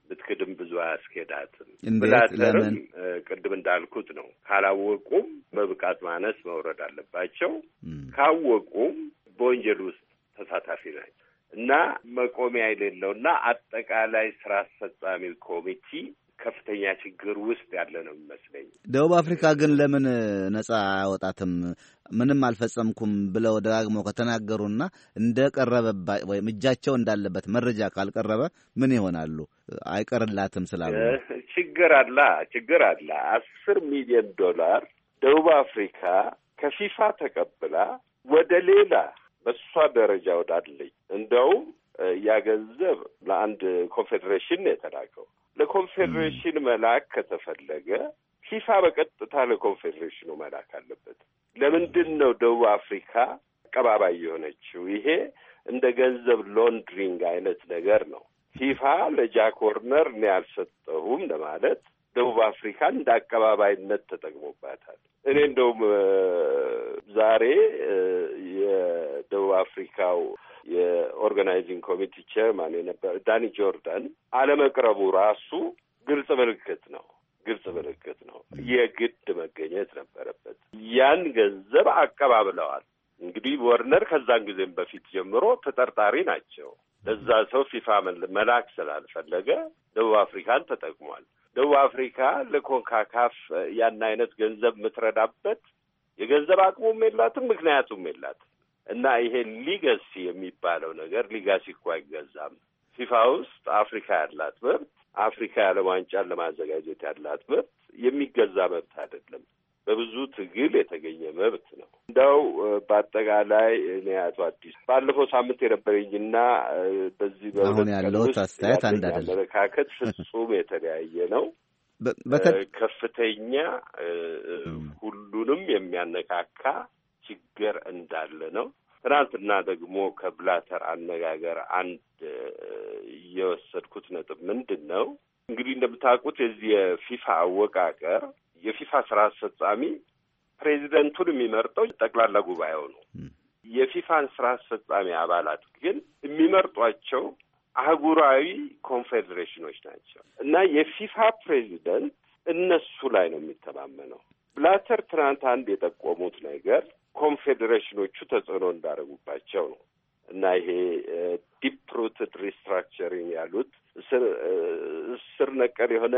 ብትክድም ብዙ አያስኬዳትም። ብላተርም ቅድም እንዳልኩት ነው። ካላወቁም በብቃት ማነስ መውረድ አለባቸው። ካወቁም በወንጀል ውስጥ ተሳታፊ ናቸው እና መቆሚያ የሌለውና አጠቃላይ ስራ አስፈጻሚ ኮሚቴ ከፍተኛ ችግር ውስጥ ያለ ነው የሚመስለኝ። ደቡብ አፍሪካ ግን ለምን ነጻ አያወጣትም? ምንም አልፈጸምኩም ብለው ደጋግመው ከተናገሩና እንደቀረበ ወይም እጃቸው እንዳለበት መረጃ ካልቀረበ ምን ይሆናሉ? አይቀርላትም ስላሉ ችግር አለ። 10 ሚሊዮን ዶላር ደቡብ አፍሪካ ከፊፋ ተቀብላ ወደ ሌላ በሷ ደረጃ ወዳለኝ እንደውም ያ ገንዘብ ለአንድ ኮንፌዴሬሽን ነው የተላከው። ለኮንፌዴሬሽን መላክ ከተፈለገ ፊፋ በቀጥታ ለኮንፌዴሬሽኑ መላክ አለበት። ለምንድን ነው ደቡብ አፍሪካ አቀባባይ የሆነችው? ይሄ እንደ ገንዘብ ሎንድሪንግ አይነት ነገር ነው። ፊፋ ለጃክ ወርነር እኔ አልሰጠሁም ለማለት ደቡብ አፍሪካ እንደ አቀባባይነት ተጠቅሞባታል። እኔ እንደውም ዛሬ የደቡብ አፍሪካው የኦርጋናይዚንግ ኮሚቴ ቼርማን የነበረ ዳኒ ጆርዳን አለመቅረቡ ራሱ ግልጽ ምልክት ነው። የግድ መገኘት ነበረበት። ያን ገንዘብ አቀባብለዋል። እንግዲህ ወርነር ከዛን ጊዜም በፊት ጀምሮ ተጠርጣሪ ናቸው። ለዛ ሰው ፊፋ መላክ ስላልፈለገ ደቡብ አፍሪካን ተጠቅሟል። ደቡብ አፍሪካ ለኮንካካፍ ያን አይነት ገንዘብ የምትረዳበት የገንዘብ አቅሙም የላትም፣ ምክንያቱም የላትም። እና ይሄ ሊጋሲ የሚባለው ነገር ሊጋሲ እኮ አይገዛም። ፊፋ ውስጥ አፍሪካ ያላት መብት፣ አፍሪካ የዓለም ዋንጫን ለማዘጋጀት ያላት መብት የሚገዛ መብት አይደለም። በብዙ ትግል የተገኘ መብት ነው። እንደው በአጠቃላይ እኔ አቶ አዲስ ባለፈው ሳምንት የነበረኝና በዚህ አሁን ያለው አስተያየት አንድ አይደለም። አመለካከት ፍጹም የተለያየ ነው። ከፍተኛ ሁሉንም የሚያነካካ ችግር እንዳለ ነው። ትናንትና ደግሞ ከብላተር አነጋገር አንድ የወሰድኩት ነጥብ ምንድን ነው? እንግዲህ እንደምታውቁት የዚህ የፊፋ አወቃቀር የፊፋ ስራ አስፈጻሚ ፕሬዚደንቱን የሚመርጠው ጠቅላላ ጉባኤው ነው። የፊፋን ስራ አስፈጻሚ አባላት ግን የሚመርጧቸው አህጉራዊ ኮንፌዴሬሽኖች ናቸው እና የፊፋ ፕሬዚደንት እነሱ ላይ ነው የሚተማመነው። ብላተር ትናንት አንድ የጠቆሙት ነገር ኮንፌዴሬሽኖቹ ተጽዕኖ እንዳደረጉባቸው ነው እና ይሄ ዲፕ ሩትድ ሪስትራክቸሪንግ ያሉት ስር ነቀል የሆነ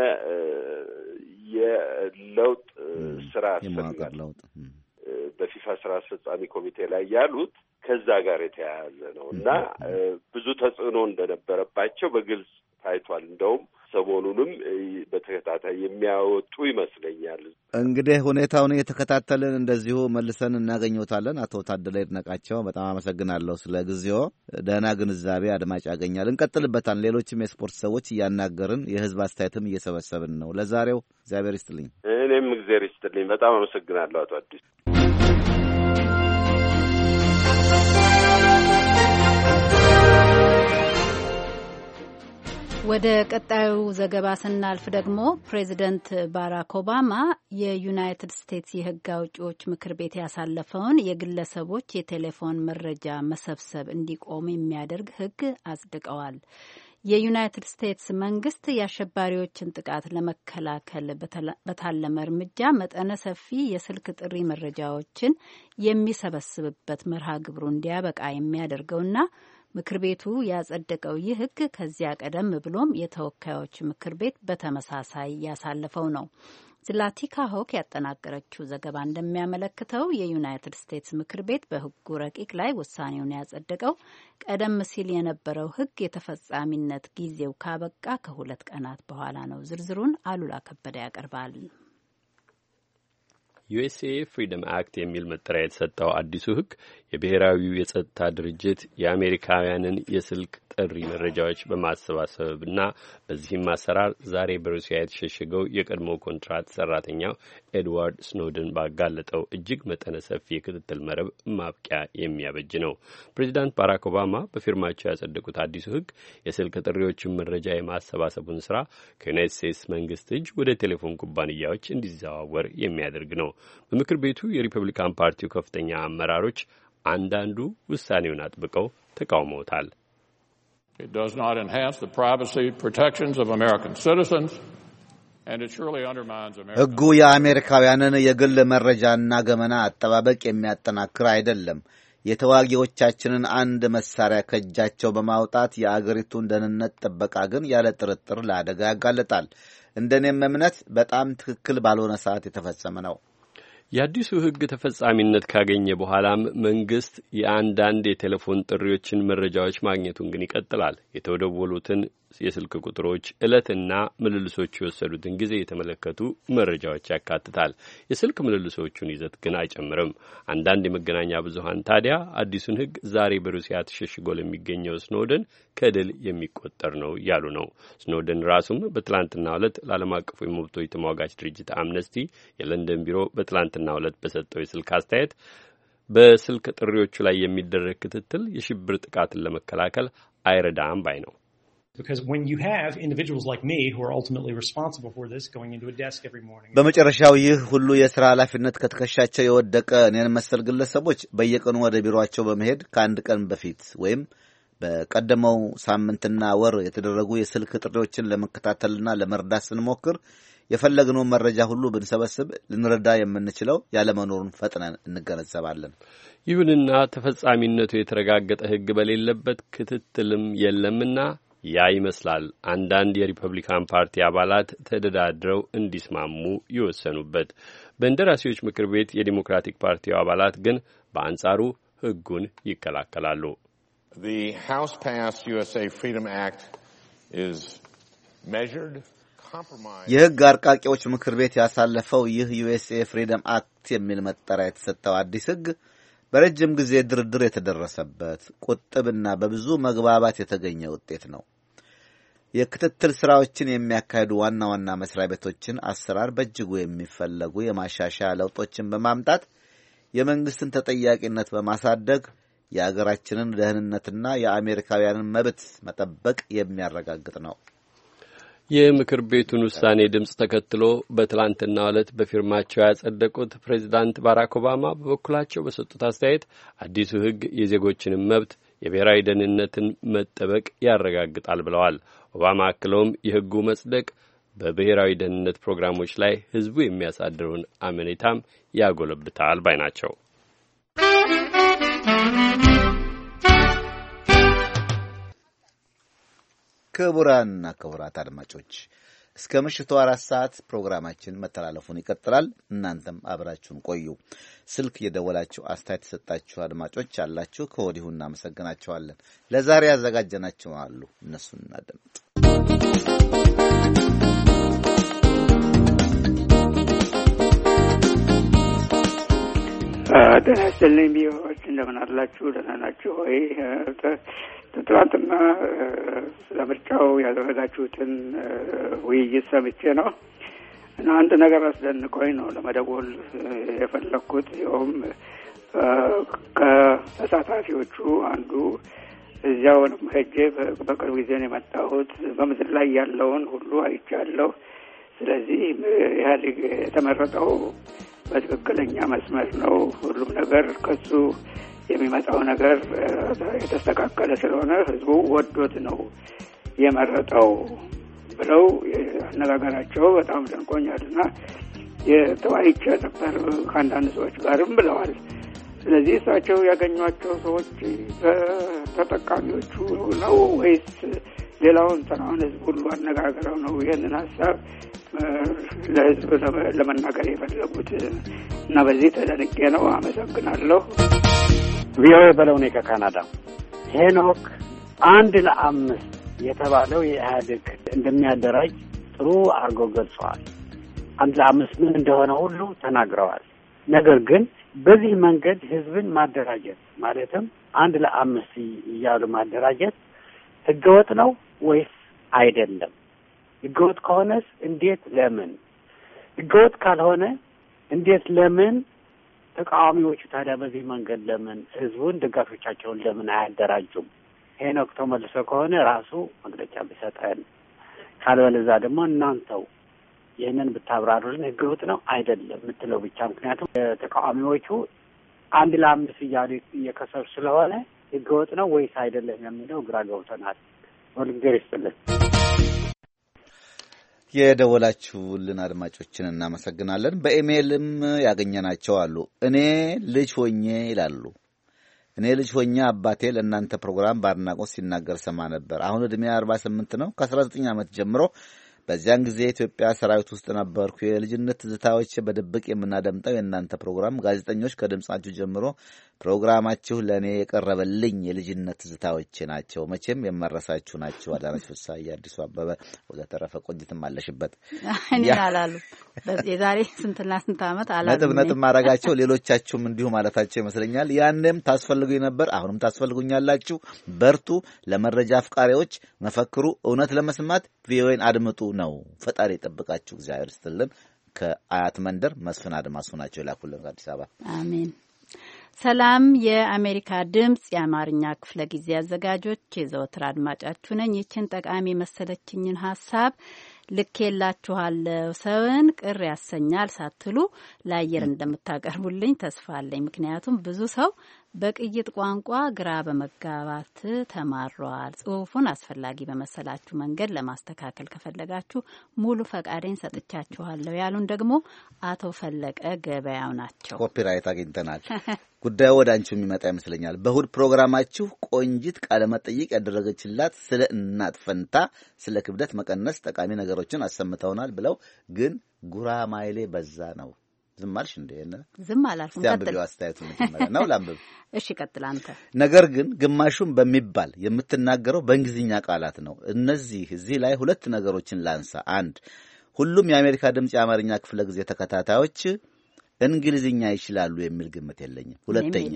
የለውጥ ስራ ያስፈልጋል በፊፋ ስራ አስፈጻሚ ኮሚቴ ላይ ያሉት ከዛ ጋር የተያያዘ ነው እና ብዙ ተጽዕኖ እንደነበረባቸው በግልጽ ታይቷል። እንደውም ሰሞኑንም በተከታታይ የሚያወጡ ይመስለኛል። እንግዲህ ሁኔታውን እየተከታተልን እንደዚሁ መልሰን እናገኘታለን። አቶ ታደለ ይድነቃቸው በጣም አመሰግናለሁ ስለ ጊዜው። ደህና ግንዛቤ አድማጭ ያገኛል። እንቀጥልበታል። ሌሎችም የስፖርት ሰዎች እያናገርን የህዝብ አስተያየትም እየሰበሰብን ነው። ለዛሬው እግዚአብሔር ይስጥልኝ። እኔም እግዚአብሔር ይስጥልኝ። በጣም አመሰግናለሁ አቶ አዲስ። ወደ ቀጣዩ ዘገባ ስናልፍ ደግሞ ፕሬዚደንት ባራክ ኦባማ የዩናይትድ ስቴትስ የሕግ አውጪዎች ምክር ቤት ያሳለፈውን የግለሰቦች የቴሌፎን መረጃ መሰብሰብ እንዲቆም የሚያደርግ ሕግ አጽድቀዋል። የዩናይትድ ስቴትስ መንግስት የአሸባሪዎችን ጥቃት ለመከላከል በታለመ እርምጃ መጠነ ሰፊ የስልክ ጥሪ መረጃዎችን የሚሰበስብበት መርሃ ግብሩ እንዲያበቃ የሚያደርገውና ምክር ቤቱ ያጸደቀው ይህ ሕግ ከዚያ ቀደም ብሎም የተወካዮች ምክር ቤት በተመሳሳይ ያሳለፈው ነው። ዝላቲካ ሆክ ያጠናቀረችው ዘገባ እንደሚያመለክተው የዩናይትድ ስቴትስ ምክር ቤት በሕጉ ረቂቅ ላይ ውሳኔውን ያጸደቀው ቀደም ሲል የነበረው ሕግ የተፈጻሚነት ጊዜው ካበቃ ከ2 ቀናት በኋላ ነው። ዝርዝሩን አሉላ ከበደ ያቀርባል። ዩኤስኤ ፍሪደም አክት የሚል መጠሪያ የተሰጠው አዲሱ ሕግ የብሔራዊው የጸጥታ ድርጅት የአሜሪካውያንን የስልክ ጥሪ መረጃዎች በማሰባሰብና በዚህም አሰራር ዛሬ በሩሲያ የተሸሸገው የቀድሞ ኮንትራት ሰራተኛው ኤድዋርድ ስኖደን ባጋለጠው እጅግ መጠነ ሰፊ የክትትል መረብ ማብቂያ የሚያበጅ ነው። ፕሬዚዳንት ባራክ ኦባማ በፊርማቸው ያጸደቁት አዲሱ ሕግ የስልክ ጥሪዎችን መረጃ የማሰባሰቡን ስራ ከዩናይትድ ስቴትስ መንግስት እጅ ወደ ቴሌፎን ኩባንያዎች እንዲዘዋወር የሚያደርግ ነው። በምክር ቤቱ የሪፐብሊካን ፓርቲው ከፍተኛ አመራሮች አንዳንዱ ውሳኔውን አጥብቀው ተቃውመውታል። It does not enhance the privacy protections of American citizens. ሕጉ የአሜሪካውያንን የግል መረጃና ገመና አጠባበቅ የሚያጠናክር አይደለም። የተዋጊዎቻችንን አንድ መሳሪያ ከእጃቸው በማውጣት የአገሪቱን ደህንነት ጥበቃ ግን ያለ ጥርጥር ለአደጋ ያጋልጣል። እንደኔም እምነት በጣም ትክክል ባልሆነ ሰዓት የተፈጸመ ነው። የአዲሱ ሕግ ተፈጻሚነት ካገኘ በኋላም መንግስት የአንዳንድ የቴሌፎን ጥሪዎችን መረጃዎች ማግኘቱን ግን ይቀጥላል። የተደወሉትን የስልክ ቁጥሮች፣ ዕለትና ምልልሶች የወሰዱትን ጊዜ የተመለከቱ መረጃዎች ያካትታል። የስልክ ምልልሶቹን ይዘት ግን አይጨምርም። አንዳንድ የመገናኛ ብዙኃን ታዲያ አዲሱን ሕግ ዛሬ በሩሲያ ተሸሽጎ ለሚገኘው ስኖደን ከድል የሚቆጠር ነው እያሉ ነው። ስኖደን ራሱም በትላንትናው ዕለት ለዓለም አቀፉ የመብቶች ተሟጋች ድርጅት አምነስቲ የለንደን ቢሮ በትላንትናው ዕለት በሰጠው የስልክ አስተያየት በስልክ ጥሪዎቹ ላይ የሚደረግ ክትትል የሽብር ጥቃትን ለመከላከል አይረዳም ባይ ነው። Because when you have individuals like me who are ultimately responsible for this going into a desk every morning. በመጨረሻው ይህ ሁሉ የሥራ ኃላፊነት ከትከሻቸው የወደቀ እኔን መሰል ግለሰቦች በየቀኑ ወደ ቢሮአቸው በመሄድ ከአንድ ቀን በፊት ወይም በቀደመው ሳምንትና ወር የተደረጉ የስልክ ጥሪዎችን ለመከታተልና ለመርዳት ስንሞክር የፈለግነው መረጃ ሁሉ ብንሰበስብ ልንረዳ የምንችለው ያለመኖሩን ፈጥነን እንገነዘባለን። ይሁንና ተፈጻሚነቱ የተረጋገጠ ሕግ በሌለበት ክትትልም የለምና ያ ይመስላል አንዳንድ የሪፐብሊካን ፓርቲ አባላት ተደዳድረው እንዲስማሙ የወሰኑበት። በእንደራሴዎች ምክር ቤት የዲሞክራቲክ ፓርቲው አባላት ግን በአንጻሩ ሕጉን ይከላከላሉ። The House passed USA Freedom Act is measured, compromised. የሕግ አርቃቂዎች ምክር ቤት ያሳለፈው ይህ ዩኤስኤ ፍሪደም አክት የሚል መጠሪያ የተሰጠው አዲስ ሕግ በረጅም ጊዜ ድርድር የተደረሰበት ቁጥብና በብዙ መግባባት የተገኘ ውጤት ነው። የክትትል ስራዎችን የሚያካሂዱ ዋና ዋና መስሪያ ቤቶችን አሰራር በእጅጉ የሚፈለጉ የማሻሻያ ለውጦችን በማምጣት የመንግስትን ተጠያቂነት በማሳደግ የአገራችንን ደህንነትና የአሜሪካውያንን መብት መጠበቅ የሚያረጋግጥ ነው። የምክር ቤቱን ውሳኔ ድምፅ ተከትሎ በትላንትናው ዕለት በፊርማቸው ያጸደቁት ፕሬዚዳንት ባራክ ኦባማ በበኩላቸው በሰጡት አስተያየት አዲሱ ሕግ የዜጎችንም መብት የብሔራዊ ደህንነትን መጠበቅ ያረጋግጣል ብለዋል። ኦባማ አክለውም የሕጉ መጽደቅ በብሔራዊ ደህንነት ፕሮግራሞች ላይ ሕዝቡ የሚያሳድረውን አመኔታም ያጎለብታል ባይ ናቸው። ክቡራንና ክቡራት አድማጮች እስከ ምሽቱ 4 ሰዓት ፕሮግራማችን መተላለፉን ይቀጥላል። እናንተም አብራችሁን ቆዩ። ስልክ የደወላችሁ አስተያየት የሰጣችሁ አድማጮች አላችሁ፣ ከወዲሁ እናመሰግናችኋለን። ለዛሬ ያዘጋጀናቸው አሉ፣ እነሱን እናደምጥ። ጤና ይስጥልኝ ቢሆዎች እንደምን አላችሁ? ደህና ናችሁ ወይ? ትናንትና ለምርጫው ያደረጋችሁትን ውይይት ሰምቼ ነው እና አንድ ነገር አስደንቆኝ ነው ለመደወል የፈለግኩት። ይኸውም ከተሳታፊዎቹ አንዱ እዚያውንም ሄጄ በቅርብ ጊዜ ነው የመጣሁት። በምድር ላይ ያለውን ሁሉ አይቻለሁ። ስለዚህ ኢህአዴግ የተመረጠው በትክክለኛ መስመር ነው። ሁሉም ነገር ከሱ የሚመጣው ነገር የተስተካከለ ስለሆነ ህዝቡ ወዶት ነው የመረጠው ብለው አነጋገራቸው በጣም ደንቆኛልና የተወያይቼ ነበር ከአንዳንድ ሰዎች ጋርም ብለዋል። ስለዚህ እሳቸው ያገኟቸው ሰዎች ተጠቃሚዎቹ ነው ወይስ ሌላውን ተናውን ህዝብ ሁሉ አነጋግረው ነው ይህንን ሀሳብ ለህዝብ ለመናገር የፈለጉት? እና በዚህ ተደንቄ ነው። አመሰግናለሁ። ቪኦኤ በለውኔ ከካናዳ። ሄኖክ 1:5 የተባለው የኢህአዴግ እንደሚያደራጅ ጥሩ አድርገው ገልጸዋል። 1:5 ምን እንደሆነ ሁሉ ተናግረዋል። ነገር ግን በዚህ መንገድ ህዝብን ማደራጀት ማለትም 1:5 እያሉ ማደራጀት ህገወጥ ነው ወይስ አይደለም? ህገወጥ ከሆነስ እንዴት? ለምን? ህገወጥ ካልሆነ እንዴት? ለምን? ተቃዋሚዎቹ ታዲያ በዚህ መንገድ ለምን ህዝቡን ደጋፊዎቻቸውን ለምን አያደራጁም? ሄኖክ ተመልሶ ከሆነ ራሱ መግለጫ ቢሰጠን፣ ካልበለዚያ ደግሞ እናንተው ይህንን ብታብራሩልን ህገወጥ ነው አይደለም የምትለው ብቻ። ምክንያቱም ተቃዋሚዎቹ 1:5 እያሉ እየከሰሩ ስለሆነ ህገወጥ ነው ወይስ አይደለም የሚለው ግራ ገብቶናል። ወልንገር ይስጥልን። የደወላችሁልን አድማጮችን እናመሰግናለን። በኢሜይልም ያገኘናቸው አሉ። እኔ ልጅ ሆኜ ይላሉ። እኔ ልጅ ሆኜ አባቴ ለእናንተ ፕሮግራም በአድናቆት ሲናገር ሰማ ነበር። አሁን ዕድሜ 48 ነው። ከ19 ዓመት ጀምሮ በዚያን ጊዜ ኢትዮጵያ ሰራዊት ውስጥ ነበርኩ። የልጅነት ትዝታዎች በድብቅ የምናደምጠው የእናንተ ፕሮግራም ጋዜጠኞች ከድምጻችሁ ጀምሮ ፕሮግራማችሁ ለእኔ የቀረበልኝ የልጅነት ትዝታዎች ናቸው። መቼም የማረሳችሁ ናቸው። አዳነች ፍስሐዬ፣ አዲሱ አበበ ወዘተረፈ። ቆንጅትም አለሽበት። እኔ አላሉ የዛሬ ስንትና ስንት ዓመት አላሉ ነጥብ ማረጋቸው ሌሎቻችሁም እንዲሁ ማለታቸው ይመስለኛል። ያኔም ታስፈልጉኝ ነበር፣ አሁንም ታስፈልጉኛላችሁ። በርቱ። ለመረጃ አፍቃሪዎች መፈክሩ እውነት ለመስማት ቪኦኤን አድምጡ ነው። ፈጣሪ ይጠብቃችሁ። እግዚአብሔር ይስጥልን። ከአያት መንደር መስፍን አድማሱ ናቸው የላኩልን ከአዲስ አበባ። አሜን። ሰላም፣ የአሜሪካ ድምጽ የአማርኛ ክፍለ ጊዜ አዘጋጆች፣ የዘወትር አድማጫችሁ ነኝ። ይችን ጠቃሚ መሰለችኝን ሀሳብ ልኬላችኋለሁ። ሰውን ቅር ያሰኛል ሳትሉ ለአየር እንደምታቀርቡልኝ ተስፋ አለኝ። ምክንያቱም ብዙ ሰው በቅይጥ ቋንቋ ግራ በመጋባት ተማሯል። ጽሁፉን አስፈላጊ በመሰላችሁ መንገድ ለማስተካከል ከፈለጋችሁ ሙሉ ፈቃዴን ሰጥቻችኋለሁ ያሉን ደግሞ አቶ ፈለቀ ገበያው ናቸው። ኮፒራይት አግኝተናል። ጉዳዩ ወደ አንቺ የሚመጣ ይመስለኛል። በእሁድ ፕሮግራማችሁ ቆንጂት ቃለ መጠይቅ ያደረገችላት ስለ እናት ፈንታ ስለ ክብደት መቀነስ ጠቃሚ ነገሮችን አሰምተውናል ብለው ግን ጉራማይሌ በዛ ነው። ዝም አልሽ እንዴ? ዝም አላልኩም። ቀጥል። አስተያየቱን መጀመሪያ ነው ላንብብ። እሺ ቀጥል አንተ። ነገር ግን ግማሹን በሚባል የምትናገረው በእንግሊዝኛ ቃላት ነው። እዚህ ላይ ሁለት ነገሮችን ላንሳ። አንድ፣ ሁሉም የአሜሪካ ድምጽ የአማርኛ ክፍለ ጊዜ ተከታታዮች እንግሊዝኛ ይችላሉ የሚል ግምት የለኝም። ሁለተኛ፣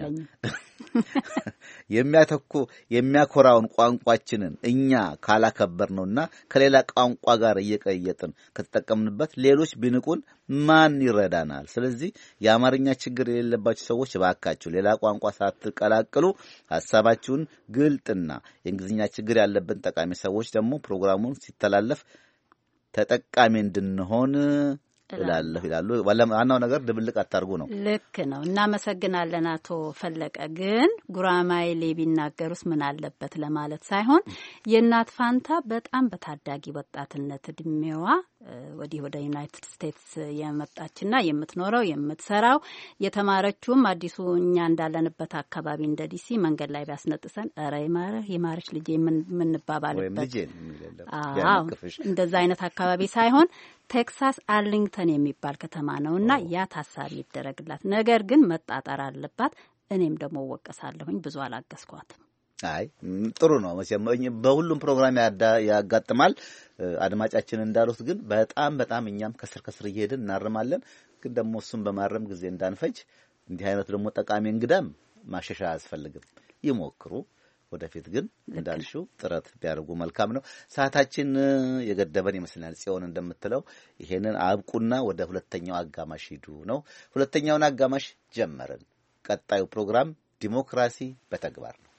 የሚያኮራውን ቋንቋችንን እኛ ካላከበር ነውና ከሌላ ቋንቋ ጋር እየቀየጥን ከተጠቀምንበት ሌሎች ቢንቁን ማን ይረዳናል? ስለዚህ የአማርኛ ችግር የሌለባችሁ ሰዎች እባካችሁ ሌላ ቋንቋ ሳትቀላቅሉ ሐሳባችሁን ግልጥና የእንግሊዝኛ ችግር ያለብን ጠቃሚ ሰዎች ደግሞ ፕሮግራሙን ሲተላለፍ ተጠቃሚ እንድንሆን እላለሁ ይላሉ። ዋናው ነገር ድብልቅ አታርጉ ነው። ልክ ነው። እናመሰግናለን አቶ ፈለቀ። ግን ጉራማይሌ ቢናገሩስ ምን አለበት ለማለት ሳይሆን የእናት ፋንታ በጣም በታዳጊ ወጣትነት እድሜዋ ወዲህ ወደ ዩናይትድ ስቴትስ የመጣችና የምትኖረው የምትሰራው የተማረችውም አዲሱ እኛ እንዳለንበት አካባቢ እንደ ዲሲ መንገድ ላይ ቢያስነጥሰን ኧረ የማረች ልጄ የምንባባልበት እንደዛ አይነት አካባቢ ሳይሆን ቴክሳስ አርሊንግተን የሚባል ከተማ ነውና ያ ታሳቢ ይደረግላት። ነገር ግን መጣጣር አለባት። እኔም ደግሞ ወቀሳለሁኝ፣ ብዙ አላገስኳትም። አይ ጥሩ ነው። መቼም በሁሉም ፕሮግራም ያጋጥማል። አድማጫችን እንዳሉት ግን በጣም እኛም ከስር እየሄድን እናርማለን። ግን ደግሞ እሱን በማረም ጊዜ እንዳንፈጅ እንዲህ አይነት ደግሞ ጠቃሚ እንግዳም ማሸሻ አያስፈልግም። ይሞክሩ። ወደፊት ግን እንዳልሽው ጥረት ቢያደርጉ መልካም ነው። ሰዓታችን የገደበን ይመስላል። ጽዮን እንደምትለው ይሄንን አብቁና ወደ ሁለተኛው አጋማሽ ሂዱ ነው። ሁለተኛውን አጋማሽ ጀመርን። ቀጣዩ ፕሮግራም ዲሞክራሲ በተግባር ነው።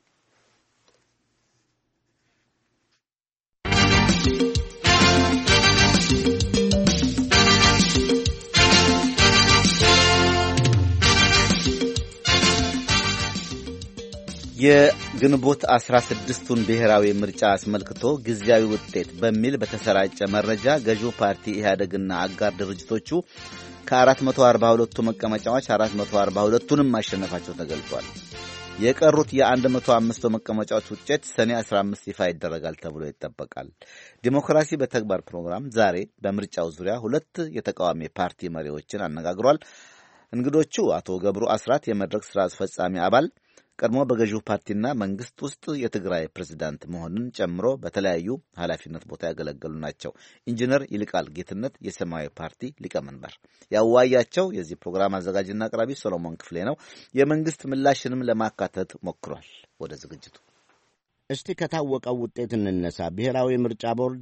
የግንቦት 16ቱን ብሔራዊ ምርጫ አስመልክቶ ጊዜያዊ ውጤት በሚል በተሰራጨ መረጃ ገዢው ፓርቲ ኢህአደግና አጋር ድርጅቶቹ ከ442ቱ መቀመጫዎች 442ቱንም ማሸነፋቸው ተገልጿል። የቀሩት የ105 መቀመጫዎች ውጤት ሰኔ 15 ይፋ ይደረጋል ተብሎ ይጠበቃል። ዲሞክራሲ በተግባር ፕሮግራም ዛሬ በምርጫው ዙሪያ ሁለት የተቃዋሚ ፓርቲ መሪዎችን አነጋግሯል። እንግዶቹ አቶ ገብሩ አስራት የመድረክ ስራ አስፈጻሚ አባል ቀድሞ በገዢው ፓርቲና መንግስት ውስጥ የትግራይ ፕሬዝዳንት መሆንን ጨምሮ በተለያዩ ኃላፊነት ቦታ ያገለገሉ ናቸው። ኢንጂነር ይልቃል ጌትነት የሰማያዊ ፓርቲ ሊቀመንበር። ያዋያቸው የዚህ ፕሮግራም አዘጋጅና አቅራቢ ሰሎሞን ክፍሌ ነው። የመንግስት ምላሽንም ለማካተት ሞክሯል። ወደ ዝግጅቱ እስቲ ከታወቀው ውጤት እንነሳ። ብሔራዊ ምርጫ ቦርድ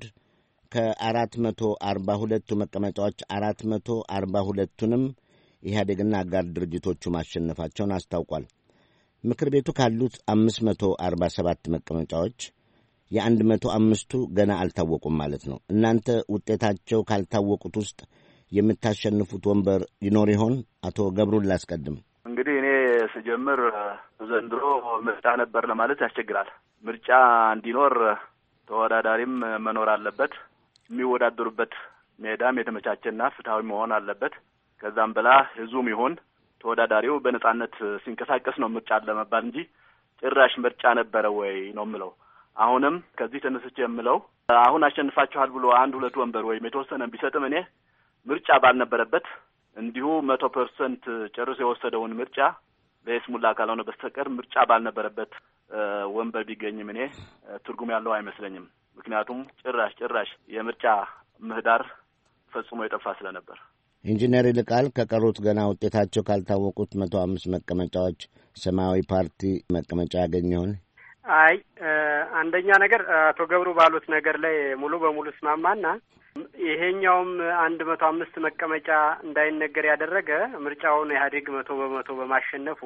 ከ442ቱ መቀመጫዎች 442ቱንም ኢህአዴግና አጋር ድርጅቶቹ ማሸነፋቸውን አስታውቋል። ምክር ቤቱ ካሉት 547 መቀመጫዎች የ105ቱ ገና አልታወቁም ማለት ነው። እናንተ ውጤታቸው ካልታወቁት ውስጥ የምታሸንፉት ወንበር ይኖር ይሆን? አቶ ገብሩን ላስቀድም። እንግዲህ እኔ ስጀምር ዘንድሮ ምርጫ ነበር ለማለት ያስቸግራል። ምርጫ እንዲኖር ተወዳዳሪም መኖር አለበት። የሚወዳደሩበት ሜዳም የተመቻቸና ፍትሃዊ መሆን አለበት። ከዛም በላ ህዝቡም ይሁን ተወዳዳሪው በነጻነት ሲንቀሳቀስ ነው ምርጫ ለመባል እንጂ ጭራሽ ምርጫ ነበረ ወይ ነው የምለው። አሁንም ከዚህ ተነስቼ የምለው አሁን አሸንፋችኋል ብሎ 1-2 ወንበር ወይም የተወሰነ ቢሰጥም እኔ ምርጫ ባልነበረበት እንዲሁ 100% ጨርሶ የወሰደውን ምርጫ ለይስሙላ ካልሆነ በስተቀር ምርጫ ባልነበረበት ወንበር ቢገኝም እኔ ትርጉም ያለው አይመስለኝም። ምክንያቱም ጭራሽ የምርጫ ምህዳር ፈጽሞ የጠፋ ስለነበር። ኢንጂነር ይልቃል ከቀሩት ገና ውጤታቸው ካልታወቁት 105 መቀመጫዎች ሰማያዊ ፓርቲ መቀመጫ ያገኘ ይሆን? አይ አንደኛ ነገር አቶ ገብሩ ባሉት ነገር ላይ ሙሉ በሙሉ እስማማና ይሄኛውም 105 መቀመጫ እንዳይነገር ያደረገ ምርጫውን ኢህአዴግ 100% በማሸነፉ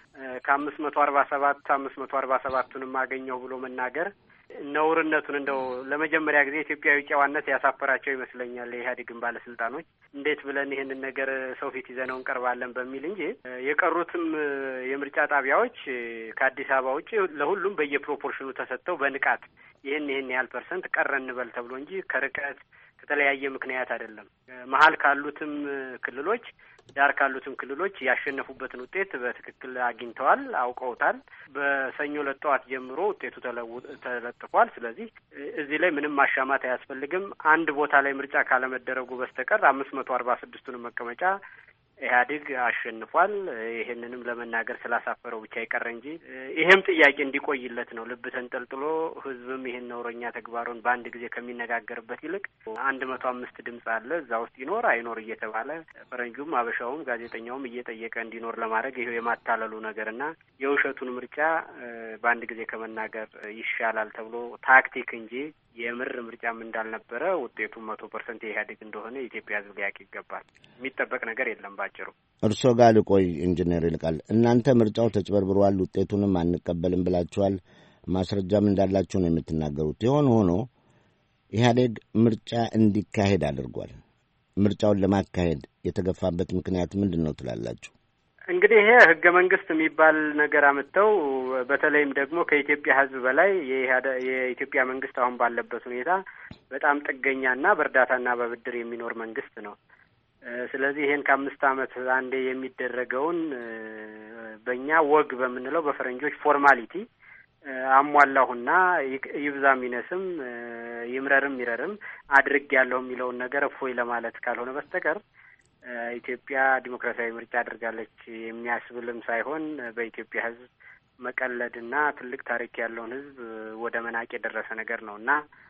ከ547 547ቱንም አገኘው ብሎ መናገር ነውርነቱን እንደው ለመጀመሪያ ጊዜ ኢትዮጵያዊ ጨዋነት ያሳፈራቸው ይመስለኛል። የኢህአዴግን ባለስልጣኖች እንዴት ብለን ይሄንን ነገር ሰው ፊት ይዘነው እንቀርባለን በሚል እንጂ የቀሩትም የምርጫ ጣቢያዎች ከአዲስ አበባ ውጭ ለሁሉም በየፕሮፖርሽኑ ተሰጥተው በንቃት ይሄን ያህል ፐርሰንት ቀረ እንበል ተብሎ እንጂ ከርቀት ከተለያየ ምክንያት አይደለም። መሀል ካሉትም ክልሎች ዳር ካሉትም ክልሎች ያሸነፉበትን ውጤት በትክክል አግኝተዋል፣ አውቀውታል። በሰኞ ዕለት ጠዋት ጀምሮ ውጤቱ ተለጥፏል። ስለዚህ እዚህ ላይ ምንም ማሻማት አያስፈልግም። አንድ ቦታ ላይ ምርጫ ካለመደረጉ በስተቀር 546ቱንም መቀመጫ ኢህአዴግ አሸንፏል። ይሄንንም ለመናገር ስላሳፈረው ብቻ ይቀር እንጂ ይሄም ጥያቄ እንዲቆይለት ነው። ልብ ተንጠልጥሎ ህዝብም ይሄን ነውረኛ ተግባሩን በአንድ ጊዜ ከሚነጋገርበት ይልቅ 105 ድምጽ አለ እዛ ውስጥ ይኖር አይኖር እየተባለ ፈረንጁም አበሻውም ጋዜጠኛውም እየጠየቀ እንዲኖር ለማድረግ ይሄው የማታለሉ ነገርና የውሸቱን ምርጫ በአንድ ጊዜ ከመናገር ይሻላል ተብሎ ታክቲክ እንጂ የምር ምርጫም እንዳልነበረ ውጤቱ 100% የኢህአዴግ እንደሆነ የኢትዮጵያ ህዝብ ሊያውቅ ይገባል። የሚጠበቅ ነገር የለም ባጭሩ። እርስዎ ጋር ልቆይ ኢንጂነር ይልቃል፣ እናንተ ምርጫው ተጭበርብሯል ውጤቱንም አንቀበልም ብላችኋል፣ ማስረጃም እንዳላችሁ ነው የምትናገሩት። የሆነ ሆኖ ኢህአዴግ ምርጫ እንዲካሄድ አድርጓል። ምርጫውን ለማካሄድ የተገፋበት ምክንያት ምንድን ነው ትላላችሁ? እንግዲህ ይሄ ህገ መንግስት የሚባል ነገር አመጣው። በተለይም ደግሞ ከኢትዮጵያ ህዝብ በላይ የኢትዮጵያ መንግስት አሁን ባለበት ሁኔታ በጣም ጥገኛና በእርዳታና በብድር የሚኖር መንግስት ነው። ስለዚህ ይሄን ከ5 ዓመት አንዴ የሚደረገውን በእኛ ወግ በምንለው በፈረንጆች ፎርማሊቲ አሟላሁና ይብዛም ይነስም ይምረርም ይረርም አድርግ ያለው የሚለውን ነገር እፎይ ለማለት ካልሆነ በስተቀር ኢትዮጵያ ዲሞክራሲያዊ ምርጫ አድርጋለች የሚያስብልም ሳይሆን በኢትዮጵያ ህዝብ መቀለድና ትልቅ ታሪክ ያለውን ህዝብ ወደ መናቅ የደረሰ ነገር ነውና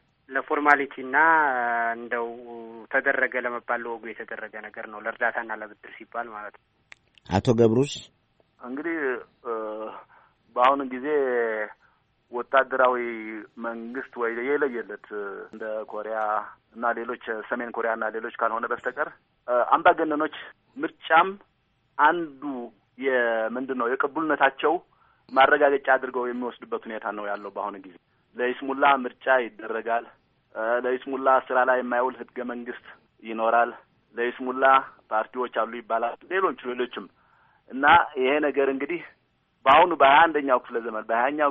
ለፎርማሊቲና እንደው ተደረገ ለመባል ለወጉ የተደረገ ነገር ነው፣ ለእርዳታና ለብድር ሲባል ማለት ነው። አቶ ገብሩስ እንግዲህ በአሁኑ ጊዜ ወታደራዊ መንግስት ወይ የለየለት እንደ ኮሪያ እና ሌሎች ሰሜን ኮሪያ እና ሌሎች ካልሆነ በስተቀር አምባገነኖች ምርጫም አንዱ የምንድነው የቅቡልነታቸው ማረጋገጫ አድርገው የሚወስዱበት ሁኔታ ነው ያለው በአሁኑ ጊዜ። ለይስሙላ ምርጫ ይደረጋል። ለይስሙላ ስራ ላይ የማይውል ህገ መንግስት ይኖራል። ለይስሙላ ፓርቲዎች አሉ ይባላል። ሌሎችም እና ይሄ ነገር እንግዲህ በአሁኑ በ21ኛው ክፍለ ዘመን በ20ኛው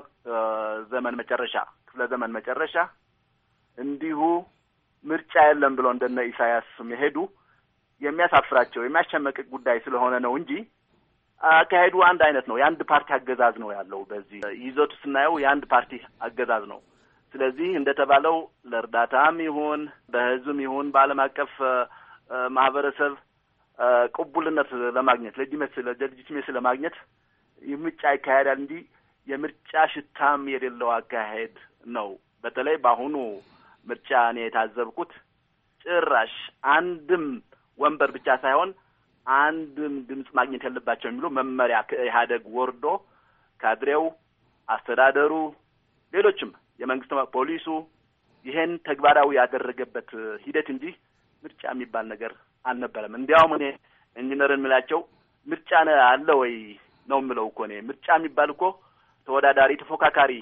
ክፍለ ዘመን መጨረሻ እንዲሁ ምርጫ የለም ብሎ እንደነ ኢሳያስ መሄዱ የሚያሳፍራቸው የሚያሸመቅቅ ጉዳይ ስለሆነ ነው እንጂ አካሄዱ አንድ አይነት ነው። የአንድ ፓርቲ አገዛዝ ነው ያለው። በዚህ ይዘቱ ስናየው የአንድ ፓርቲ አገዛዝ ነው። ስለዚህ እንደተባለው ለእርዳታም ይሁን በህዝብም ይሁን በዓለም አቀፍ ማህበረሰብ ቅቡልነት ለማግኘት ለጂቲሜሲ ለማግኘት ምርጫ ይካሄዳል እንጂ የምርጫ ሽታም የሌለው አካሄድ ነው። በተለይ በአሁኑ ምርጫ እኔ የታዘብኩት ጭራሽ አንድም ወንበር ብቻ ሳይሆን አንድም ድምጽ ማግኘት ያለባቸው የሚሉ መመሪያ ከኢህአዴግ ወርዶ ካድሬው፣ አስተዳደሩ፣ ሌሎችም የመንግስት ፖሊሱ ይሄን ተግባራዊ ያደረገበት ሂደት እንጂ ምርጫ የሚባል ነገር አልነበረም። እንዲያውም እኔ ኢንጂነርን የምላቸው ምርጫ አለ ወይ ነው የምለው እኮ እኔ ምርጫ የሚባል እኮ ተወዳዳሪ ተፎካካሪ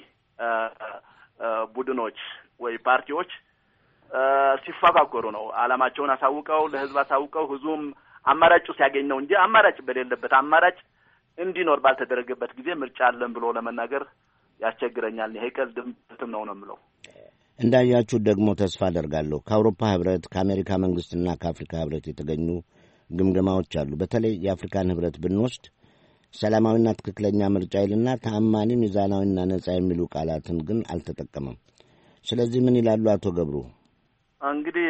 ቡድኖች ወይ ፓርቲዎች ሲፋፋቆሩ ነው። ዓላማቸውን አሳውቀው ለህዝብ አሳውቀው ህዝቡም አማራጭ ሲያገኝ ነው እንጂ አማራጭ በሌለበት አማራጭ እንዲኖር ባልተደረገበት ጊዜ ምርጫ አለን ብሎ ለመናገር ያስቸግረኛል። ይሄ ቀልድም ነው የምለው። እንዳያችሁ ደግሞ ተስፋ አደርጋለሁ ከአውሮፓ ህብረት ከአሜሪካ መንግስትና ከአፍሪካ ህብረት የተገኙ ግምገማዎች አሉ። በተለይ የአፍሪካን ህብረት ብንወስድ ሰላማዊና ትክክለኛ ምርጫ ይልና ተአማኒ ሚዛናዊና ነጻ የሚሉ ቃላትን ግን አልተጠቀመም። ስለዚህ ምን ይላሉ አቶ ገብሩ? እንግዲህ